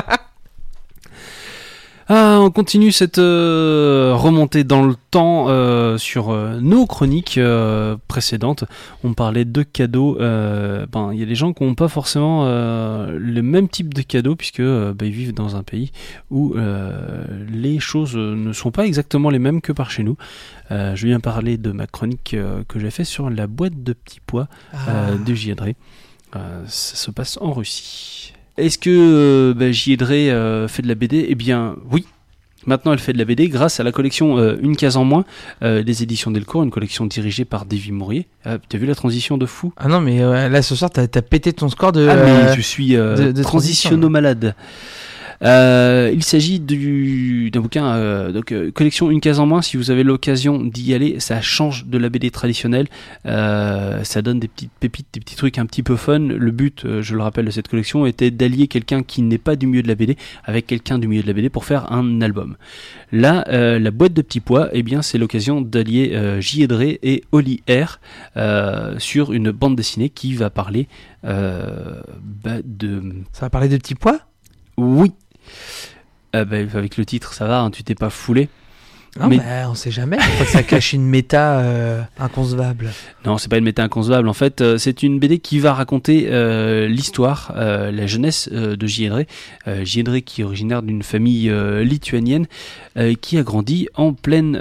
On continue cette remontée dans le temps sur nos chroniques précédentes. On parlait de cadeaux. Il y a des gens qui n'ont pas forcément le même type de cadeaux puisque ils vivent dans un pays où les choses ne sont pas exactement les mêmes que par chez nous. Je viens parler de ma chronique que j'ai fait sur la boîte de petits pois de J. Drey. Ça se passe en Russie. Est-ce que J. Drey fait de la BD ? Eh bien, oui. Maintenant, elle fait de la BD grâce à la collection Une case en moins des éditions Delcourt, une collection dirigée par Davy Mourier. T'as vu la transition de fou? Ah non, mais là ce soir, t'as pété ton score de. Ah, mais je suis de transitionno-malade. Il s'agit d'un bouquin, collection Une case en moins. Si vous avez l'occasion d'y aller, ça change de la BD traditionnelle. Ça donne des petites pépites, des petits trucs un petit peu fun. Le but, je le rappelle, de cette collection était d'allier quelqu'un qui n'est pas du milieu de la BD avec quelqu'un du milieu de la BD pour faire un album. Là, la boîte de petits pois, eh bien, c'est l'occasion d'allier J. Edré et Oli R sur une bande dessinée qui va parler de. Ça va parler de petits pois? Oui. Avec le titre, ça va, hein, tu t'es pas foulé. Non, mais on sait jamais. Je crois que ça cache une méta inconcevable. Non, c'est pas une méta inconcevable. En fait, c'est une BD qui va raconter l'histoire, la jeunesse de J. Edré. J. Edré qui est originaire d'une famille lituanienne qui a grandi en pleine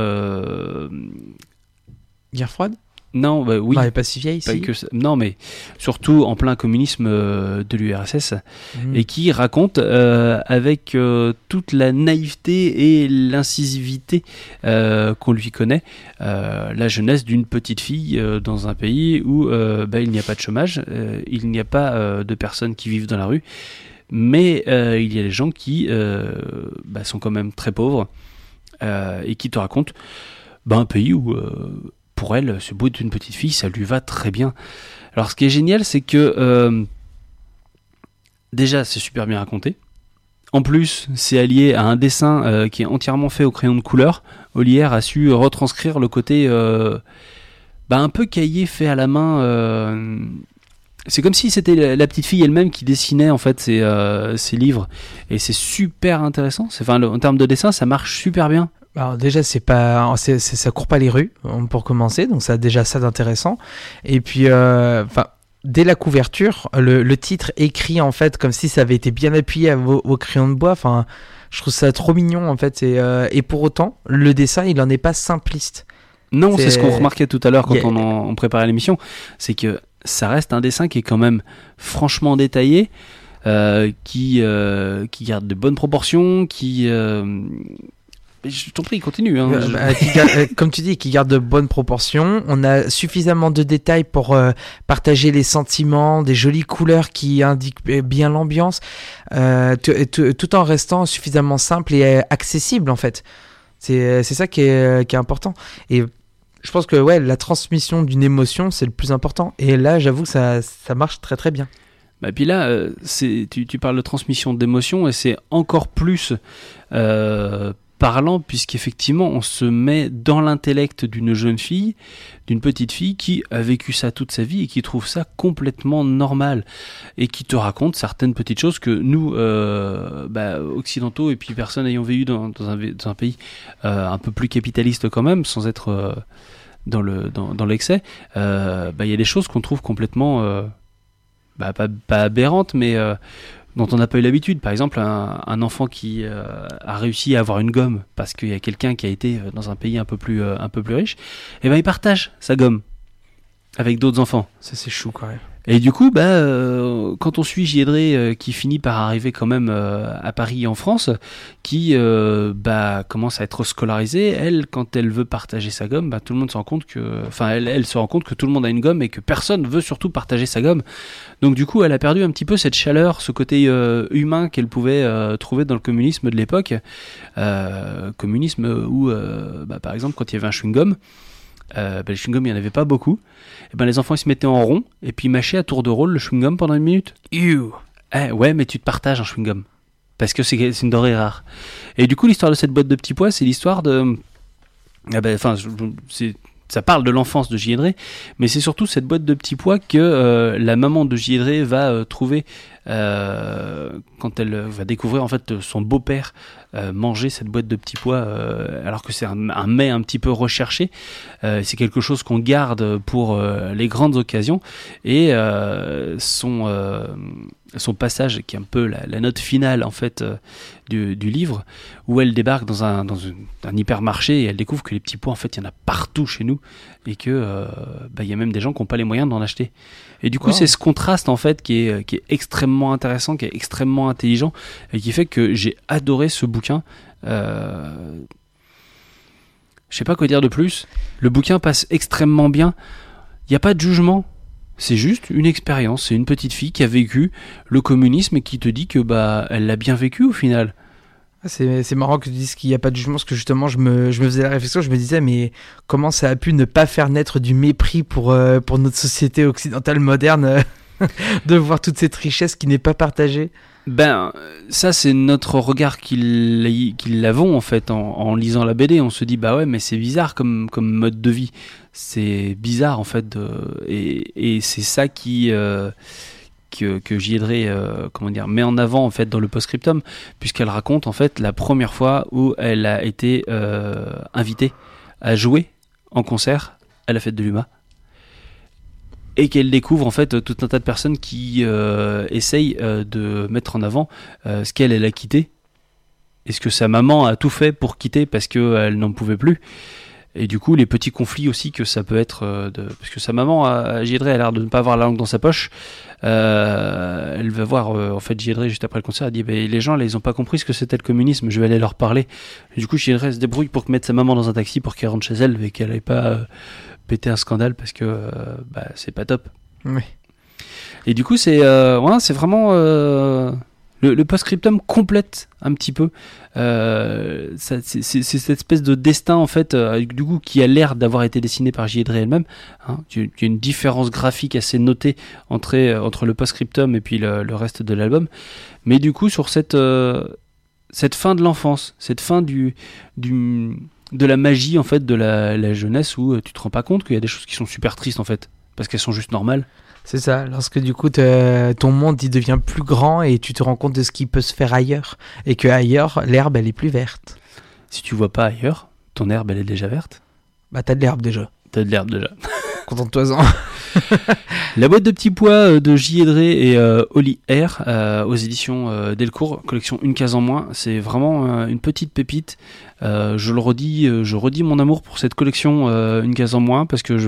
guerre froide. Non, oui. Non, elle est pas si vieille ici. Non, mais surtout en plein communisme de l'URSS et qui raconte avec toute la naïveté et l'incisivité qu'on lui connaît la jeunesse d'une petite fille dans un pays où il n'y a pas de chômage, il n'y a pas de personnes qui vivent dans la rue, mais il y a des gens qui sont quand même très pauvres et qui te racontent un pays où pour elle, ce bout d'une petite fille, ça lui va très bien. Alors, ce qui est génial, c'est que déjà, c'est super bien raconté. En plus, c'est allié à un dessin qui est entièrement fait au crayon de couleur. Olière a su retranscrire le côté un peu cahier fait à la main. C'est comme si c'était la petite fille elle-même qui dessinait en fait ses livres. Et c'est super intéressant. En termes de dessin, ça marche super bien. Alors déjà, ça court pas les rues pour commencer, donc ça a déjà ça d'intéressant. Et puis, dès la couverture, le titre écrit en fait comme si ça avait été bien appuyé au crayon de bois. Enfin, je trouve ça trop mignon en fait. Et pour autant, le dessin, il en est pas simpliste. Non, c'est ce qu'on remarquait tout à l'heure quand on préparait l'émission, c'est que ça reste un dessin qui est quand même franchement détaillé, qui garde de bonnes proportions, je t'en prie, continue. Hein. Comme tu dis, qui garde de bonnes proportions. On a suffisamment de détails pour partager les sentiments, des jolies couleurs qui indiquent bien l'ambiance, tout en restant suffisamment simple et accessible en fait. C'est ça qui est important. Et je pense que la transmission d'une émotion, c'est le plus important. Et là, j'avoue que ça marche très très bien. Et puis là, tu parles de transmission d'émotion et c'est encore plus parlant, puisqu'effectivement on se met dans l'intellect d'une jeune fille, d'une petite fille qui a vécu ça toute sa vie et qui trouve ça complètement normal et qui te raconte certaines petites choses que nous occidentaux et puis personnes ayant vécu dans un pays un peu plus capitaliste quand même, sans être dans l'excès, y a des choses qu'on trouve complètement pas aberrantes, mais dont on n'a pas eu l'habitude. Par exemple, un enfant qui a réussi à avoir une gomme parce qu'il y a quelqu'un qui a été dans un pays un peu plus riche, il partage sa gomme avec d'autres enfants. Ça, c'est chou quand même. Et du coup, quand on suit J. Edré qui finit par arriver quand même à Paris en France, qui commence à être scolarisée, elle, quand elle veut partager sa gomme, tout le monde se rend compte que, elle se rend compte que tout le monde a une gomme et que personne veut surtout partager sa gomme. Donc du coup, elle a perdu un petit peu cette chaleur, ce côté humain qu'elle pouvait trouver dans le communisme de l'époque, communisme où, par exemple, quand il y avait un chewing-gum, le chewing-gum, il n'y en avait pas beaucoup. Et les enfants ils se mettaient en rond et puis ils mâchaient à tour de rôle le chewing-gum pendant 1 minute. Ouais, mais tu te partages un chewing-gum parce que c'est une denrée rare. Et du coup, l'histoire de cette boîte de petits pois, c'est l'histoire de. Ça parle de l'enfance de J. Edré, mais c'est surtout cette boîte de petits pois que la maman de J. Edré va trouver quand elle va découvrir en fait son beau-père manger cette boîte de petits pois alors que c'est un mets un petit peu recherché. C'est quelque chose qu'on garde pour les grandes occasions et son passage qui est un peu la note finale en fait du livre, où elle débarque dans un hypermarché et elle découvre que les petits pois en fait il y en a partout chez nous et que il y a même des gens qui n'ont pas les moyens d'en acheter. Et du coup c'est ce contraste en fait qui est extrêmement intéressant, qui est extrêmement intelligent et qui fait que j'ai adoré ce bouquin. Je sais pas quoi dire de plus. Le bouquin passe extrêmement bien. Il n'y a pas de jugement. C'est juste une expérience, c'est une petite fille qui a vécu le communisme et qui te dit que elle l'a bien vécu au final. C'est marrant que tu dises qu'il n'y a pas de jugement, parce que justement je me faisais la réflexion, je me disais mais comment ça a pu ne pas faire naître du mépris pour notre société occidentale moderne de voir toute cette richesse qui n'est pas partagée. Ça c'est notre regard qu'ils l'avons en fait en lisant la BD. On se dit ouais mais c'est bizarre comme mode de vie, c'est bizarre en fait et c'est ça que J. Drey met en avant en fait dans le post-scriptum, puisqu'elle raconte en fait la première fois où elle a été invitée à jouer en concert à la fête de l'UMA. Et qu'elle découvre en fait tout un tas de personnes qui essayent de mettre en avant ce qu'elle a quitté et ce que sa maman a tout fait pour quitter parce qu'elle n'en pouvait plus. Et du coup les petits conflits aussi que ça peut être parce que sa maman, J. Drey, a l'air de ne pas avoir la langue dans sa poche. Elle va voir en fait J. Drey juste après le concert. Elle dit les gens là ils ont pas compris ce que c'était le communisme, je vais aller leur parler. Et du coup J. Drey se débrouille pour mettre sa maman dans un taxi pour qu'elle rentre chez elle et qu'elle n'aille pas péter un scandale parce que c'est pas top. Oui. Et du coup c'est vraiment le post-scriptum complète un petit peu c'est cette espèce de destin en fait du coup qui a l'air d'avoir été dessiné par J. Drey elle-même, hein. Il y a une différence graphique assez notée entre le post-scriptum et puis le reste de l'album, mais du coup sur cette fin de l'enfance, cette fin de la magie en fait de la jeunesse, où tu te rends pas compte qu'il y a des choses qui sont super tristes en fait parce qu'elles sont juste normales. C'est ça, lorsque du coup ton monde il devient plus grand et tu te rends compte de ce qui peut se faire ailleurs, et que ailleurs l'herbe elle est plus verte. Si tu vois pas ailleurs, ton herbe elle est déjà verte. T'as de l'herbe déjà. Contente-toi-en. La boîte de petits pois de J. Drey et Holly Air aux éditions Delcourt, collection Une case en moins. C'est vraiment une petite pépite. Je redis mon amour pour cette collection Une case en moins, parce que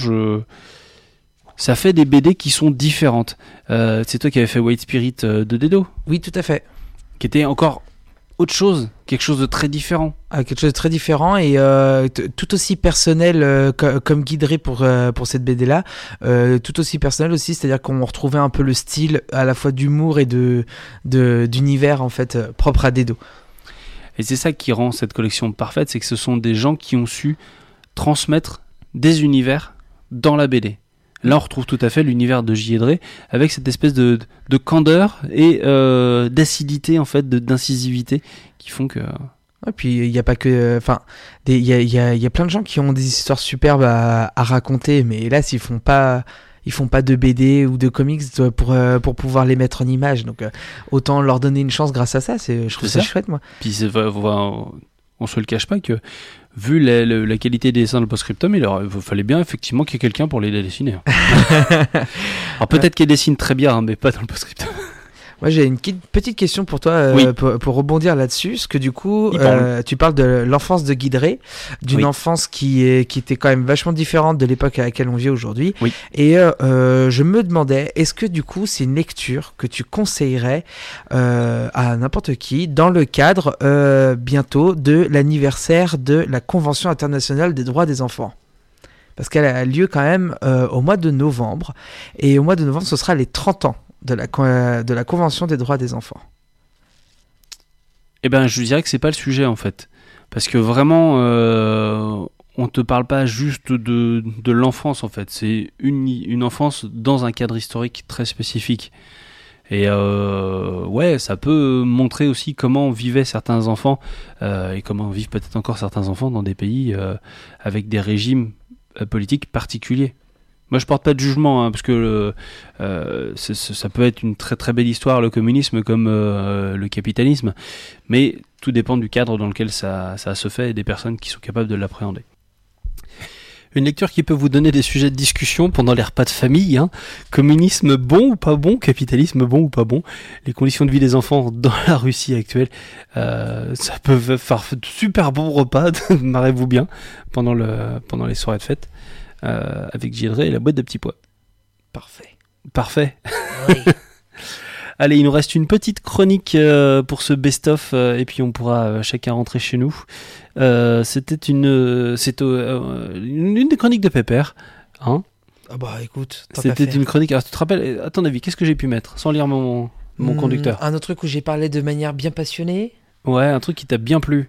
ça fait des BD qui sont différentes. C'est toi qui avais fait White Spirit de Dedo. Oui, tout à fait. Qui était encore autre chose, quelque chose de très différent. Quelque chose de très différent et tout aussi personnel comme J. Drey pour cette BD là, tout aussi personnel aussi, c'est-à-dire qu'on retrouvait un peu le style à la fois d'humour et d'univers en fait propre à Dedo. Et c'est ça qui rend cette collection parfaite, c'est que ce sont des gens qui ont su transmettre des univers dans la BD. Là, on retrouve tout à fait l'univers de J. Drey avec cette espèce de candeur et d'acidité, en fait, d'incisivité qui font que... Et puis, il n'y a pas que... il y a plein de gens qui ont des histoires superbes à raconter, mais hélas, ils font pas de BD ou de comics pour pouvoir les mettre en image. Donc, autant leur donner une chance grâce à ça. Je trouve ça chouette, moi. Puis, on se le cache pas que... Vu la qualité des dessins de post-scriptum, il fallait bien effectivement qu'il y ait quelqu'un pour les dessiner. Alors peut-être qu'il dessine très bien, mais pas dans le post-scriptum. Moi j'ai une petite question pour toi, pour rebondir là-dessus, parce que du coup tu parles de l'enfance de J. Drey, d'une enfance qui était quand même vachement différente de l'époque à laquelle on vit aujourd'hui. Oui. Et je me demandais, est-ce que du coup c'est une lecture que tu conseillerais à n'importe qui dans le cadre bientôt de l'anniversaire de la Convention internationale des droits des enfants? Parce qu'elle a lieu quand même au mois de novembre, et au mois de novembre ce sera les 30 ans de la Convention des droits des enfants. Eh ben, je dirais que c'est pas le sujet en fait, parce que vraiment, on te parle pas juste de l'enfance en fait. C'est une enfance dans un cadre historique très spécifique. Et ça peut montrer aussi comment vivaient certains enfants et comment vivent peut-être encore certains enfants dans des pays avec des régimes politiques particuliers. Moi, je porte pas de jugement, parce que ça peut être une très très belle histoire, le communisme, comme le capitalisme, mais tout dépend du cadre dans lequel ça se fait et des personnes qui sont capables de l'appréhender. Une lecture qui peut vous donner des sujets de discussion pendant les repas de famille. Hein. Communisme bon ou pas bon, capitalisme bon ou pas bon, les conditions de vie des enfants dans la Russie actuelle. Ça peut faire de super bons repas, marrez-vous bien, pendant les soirées de fête, avec Gildré et la boîte de petits pois. Parfait. Oui. Allez, il nous reste une petite chronique pour ce best-of et puis on pourra chacun rentrer chez nous. C'était une des chroniques de Pépère, hein. Ah bah écoute, c'était une chronique. Alors tu te rappelles, à ton avis, qu'est-ce que j'ai pu mettre sans lire mon conducteur? Un autre truc où j'ai parlé de manière bien passionnée. Ouais, un truc qui t'a bien plu.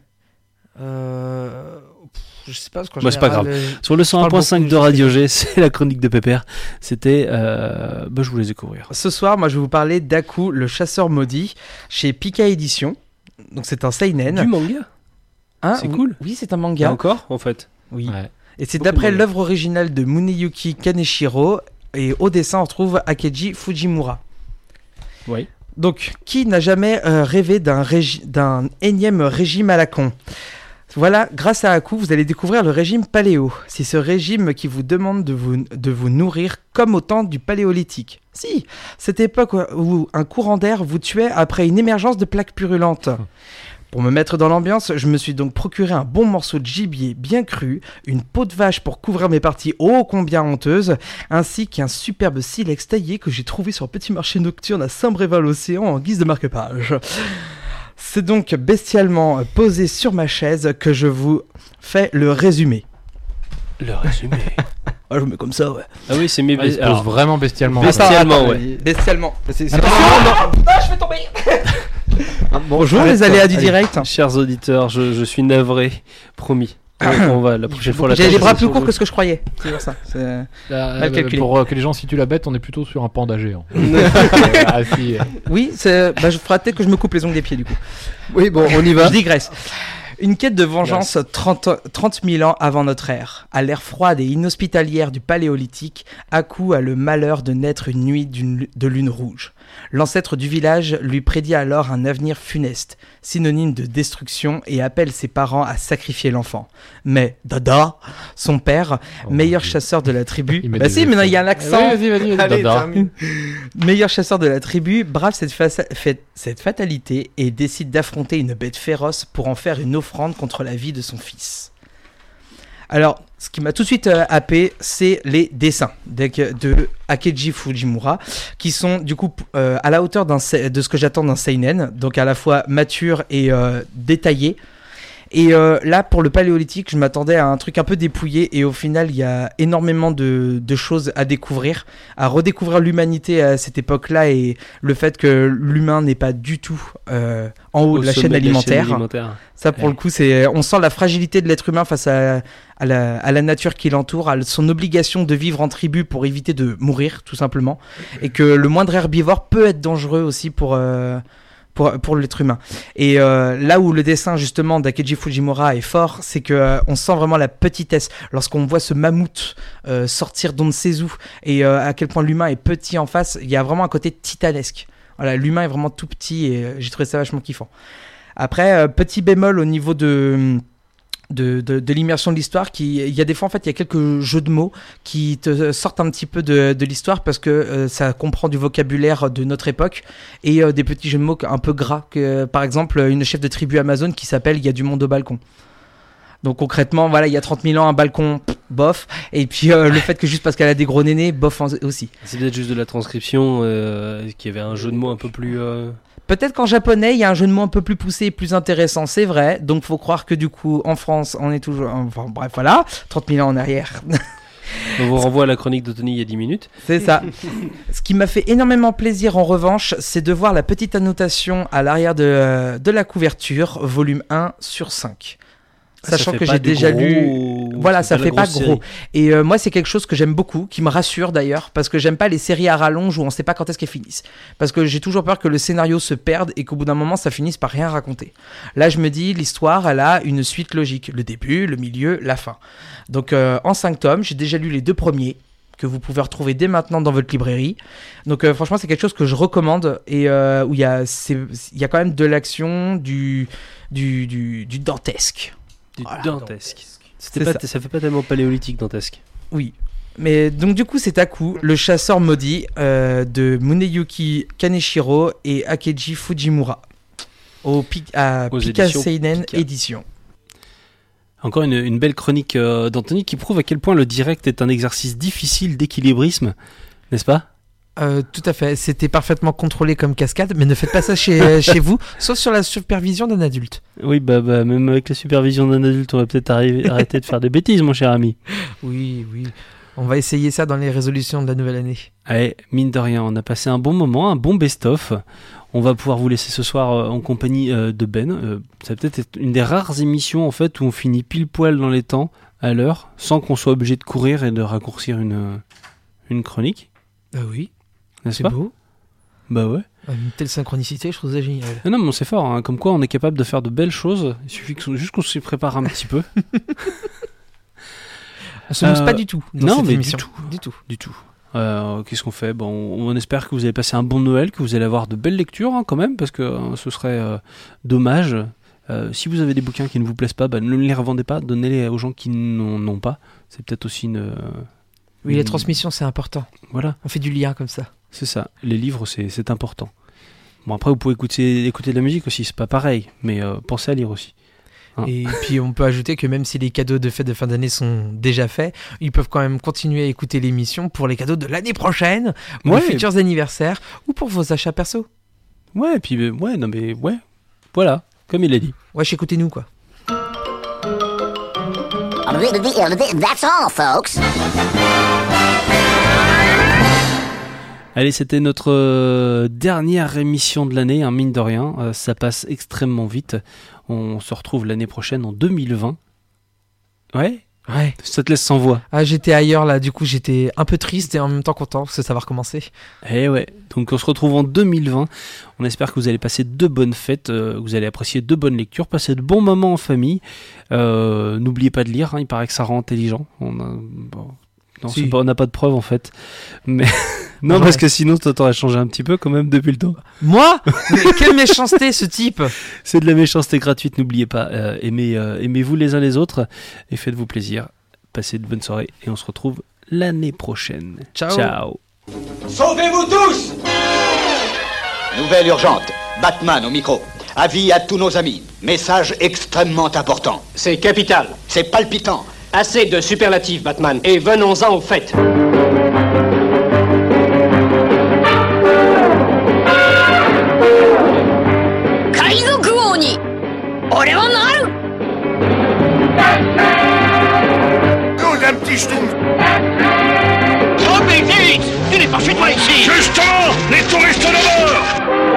Je sais pas, parce qu'en c'est pas grave. Sur le 101.5 de Radio G, c'est la chronique de Pépère. C'était, je vous laisse découvrir. Ce soir, moi, je vais vous parler d'Aku, le chasseur maudit, chez Pika Édition. Donc, c'est un seinen. Du manga. Hein, c'est cool. Oui, c'est un manga. Encore, en fait. Oui. Ouais. Et c'est d'après l'œuvre originale de Muneyuki Kaneshiro. Et au dessin, on retrouve Akeji Fujimura. Oui. Donc, qui n'a jamais rêvé d'un énième régime à la con ? Voilà, grâce à Aku, vous allez découvrir le régime paléo. C'est ce régime qui vous demande de vous nourrir comme au temps du paléolithique. Si, cette époque où un courant d'air vous tuait après une émergence de plaques purulentes. Pour me mettre dans l'ambiance, je me suis donc procuré un bon morceau de gibier bien cru, une peau de vache pour couvrir mes parties ô combien honteuses, ainsi qu'un superbe silex taillé que j'ai trouvé sur un petit marché nocturne à Saint-Bréval-Océan en guise de marque-page. C'est donc bestialement posé sur ma chaise que je vous fais le résumé. Le résumé. Ah, je me mets comme ça, ouais. Ah oui, c'est mes il se pose vraiment bestialement. Bestialement, ouais. Bestialement. Non, je vais tomber. Bonjour les aléas du direct. Chers auditeurs, je suis navré, promis. On va la prochaine fois. J'ai les bras plus courts que ce que je croyais. C'est pour ça. C'est mal calculé. Pour que les gens situent la bête, on est plutôt sur un panda géant. Oui, je ferai peut-être que je me coupe les ongles des pieds du coup. Oui, bon, on y va. Je digresse. Une quête de vengeance 30 000 ans avant notre ère. À l'ère froide et inhospitalière du Paléolithique, Aku a le malheur de naître une nuit de lune rouge. L'ancêtre du village lui prédit alors un avenir funeste, synonyme de destruction, et appelle ses parents à sacrifier l'enfant. Mais Dada, son père, meilleur chasseur de la tribu... mais non, il y a un accent. Vas-y, Dada. Meilleur chasseur de la tribu, brave cette fatalité et décide d'affronter une bête féroce pour en faire une offrande contre la vie de son fils. Alors, ce qui m'a tout de suite happé, c'est les dessins de Akeji Fujimura, qui sont du coup à la hauteur de ce que j'attends d'un seinen, donc à la fois mature et détaillé. Et là, pour le Paléolithique, je m'attendais à un truc un peu dépouillé, et au final, il y a énormément de choses à découvrir, à redécouvrir l'humanité à cette époque-là, et le fait que l'humain n'est pas du tout en haut de la chaîne alimentaire. Ça, pour le coup, on sent la fragilité de l'être humain face à la nature qui l'entoure, à son obligation de vivre en tribu pour éviter de mourir, tout simplement, et que le moindre herbivore peut être dangereux aussi pour l'être humain. Et là où le dessin justement d'Akeji Fujimura est fort, c'est que on sent vraiment la petitesse lorsqu'on voit ce mammouth sortir d'on ne sait où, et à quel point l'humain est petit en face. Il y a vraiment un côté titanesque. Voilà, l'humain est vraiment tout petit, et j'ai trouvé ça vachement kiffant. Après, petit bémol au niveau de l'immersion de l'histoire, il y a des fois en fait il y a quelques jeux de mots qui te sortent un petit peu de l'histoire, parce que ça comprend du vocabulaire de notre époque, et des petits jeux de mots un peu gras, par exemple une chef de tribu amazone qui s'appelle il y a du monde au balcon. Donc concrètement, voilà, il y a 30 000 ans, un balcon, bof. Et puis le fait que juste parce qu'elle a des gros nénés, bof aussi. C'est peut-être juste de la transcription, qu'il y avait un jeu de mots un peu plus... Peut-être qu'en japonais, il y a un jeu de mots un peu plus poussé et plus intéressant, c'est vrai. Donc faut croire que du coup, en France, on est toujours... Enfin bref, voilà, 30 000 ans en arrière. On vous renvoie à la chronique de Tony il y a 10 minutes. C'est ça. Ce qui m'a fait énormément plaisir en revanche, c'est de voir la petite annotation à l'arrière de la couverture, volume 1/5. Sachant que j'ai déjà lu, voilà, ça fait pas gros. Et moi, c'est quelque chose que j'aime beaucoup, qui me rassure d'ailleurs, parce que j'aime pas les séries à rallonge où on sait pas quand est-ce qu'elles finissent. Parce que j'ai toujours peur que le scénario se perde et qu'au bout d'un moment, ça finisse par rien raconter. Là, je me dis, l'histoire, elle a une suite logique. Le début, le milieu, la fin. Donc, en 5 tomes, j'ai déjà lu les 2 premiers, que vous pouvez retrouver dès maintenant dans votre librairie. Donc franchement, c'est quelque chose que je recommande, et où il y a quand même de l'action, du dantesque. Du dantesque. Ça fait pas tellement paléolithique dantesque. Oui. Mais donc du coup c'est Taku, le chasseur maudit de Muneyuki Kaneshiro et Akeji Fujimura aux Pika Seinen Édition. Encore une belle chronique d'Anthony qui prouve à quel point le direct est un exercice difficile d'équilibrisme, n'est-ce pas ? Tout à fait, c'était parfaitement contrôlé comme cascade, mais ne faites pas ça chez vous, sauf sur la supervision d'un adulte. Oui, bah même avec la supervision d'un adulte, on va peut-être arrêter de faire des bêtises, mon cher ami. Oui, on va essayer ça dans les résolutions de la nouvelle année. Allez, mine de rien, on a passé un bon moment, un bon best-of. On va pouvoir vous laisser ce soir en compagnie de Ben. Ça va peut-être être une des rares émissions en fait où on finit pile poil dans les temps, à l'heure, sans qu'on soit obligé de courir et de raccourcir une chronique. Oui. N'est-ce c'est pas ? beau. Bah ouais. Une telle synchronicité, je trouve ça génial. Non, mais c'est fort, hein. Comme quoi on est capable de faire de belles choses. Il suffit juste qu'on s'y prépare un petit peu. On se mousse pas du tout dans cette émission. Du tout. Qu'est-ce qu'on fait ? Bon, on espère que vous avez passé un bon Noël, que vous allez avoir de belles lectures quand même, parce que ce serait dommage. Si vous avez des bouquins qui ne vous plaisent pas, ne les revendez pas, donnez-les aux gens qui n'en ont pas. C'est peut-être aussi Oui, la transmission, c'est important. Voilà. On fait du lien comme ça. C'est ça. Les livres, c'est important. Bon, après, vous pouvez écouter de la musique aussi, c'est pas pareil, mais pensez à lire aussi. Hein. Et puis, on peut ajouter que même si les cadeaux de fête de fin d'année sont déjà faits, ils peuvent quand même continuer à écouter l'émission pour les cadeaux de l'année prochaine, ou les futurs anniversaires, ou pour vos achats perso. Ouais, et puis, voilà, comme il a dit. Ouais, écoutez-nous, quoi. That's all, folks. Allez, c'était notre dernière émission de l'année, mine de rien. Ça passe extrêmement vite. On se retrouve l'année prochaine en 2020. Ouais. Ça te laisse sans voix. Ah, j'étais ailleurs là, du coup j'étais un peu triste et en même temps content parce que ça va recommencer. Eh ouais, donc on se retrouve en 2020. On espère que vous allez passer de bonnes fêtes, vous allez apprécier de bonnes lectures, passer de bons moments en famille. N'oubliez pas de lire, il paraît que ça rend intelligent. On n'a pas de preuves en fait. Mais non, parce que sinon t'aurais changé un petit peu quand même depuis le temps. Moi ? Mais quelle méchanceté ce type ! C'est de la méchanceté gratuite, n'oubliez pas. Aimez-vous les uns les autres et faites-vous plaisir. Passez de bonnes soirées et on se retrouve l'année prochaine. Ciao. Sauvez-vous tous ! Nouvelle urgente. Batman au micro. Avis à tous nos amis. Message extrêmement important. C'est capital. C'est palpitant. Assez de superlatifs, Batman, et venons-en au fait. Kaizoku Oni, ore wa naru. Nous, un petit schtroumpf. Oh, mais vite! Tu n'es pas chez toi ici! Justement, les touristes d'abord!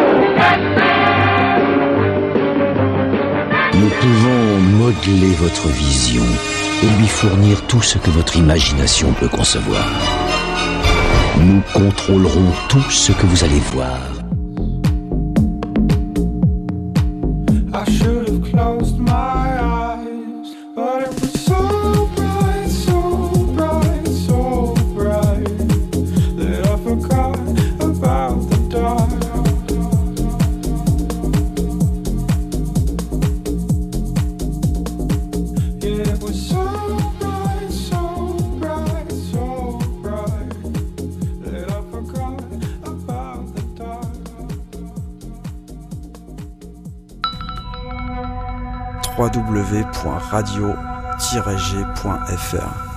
Nous pouvons modeler votre vision et lui fournir tout ce que votre imagination peut concevoir. Nous contrôlerons tout ce que vous allez voir. I should have closed my eyes, but it was so bright, so bright, so bright, that I forgot about the dark. Yeah, it was so bright, so bright, so bright, that I forgot about the dark. www.radio-g.fr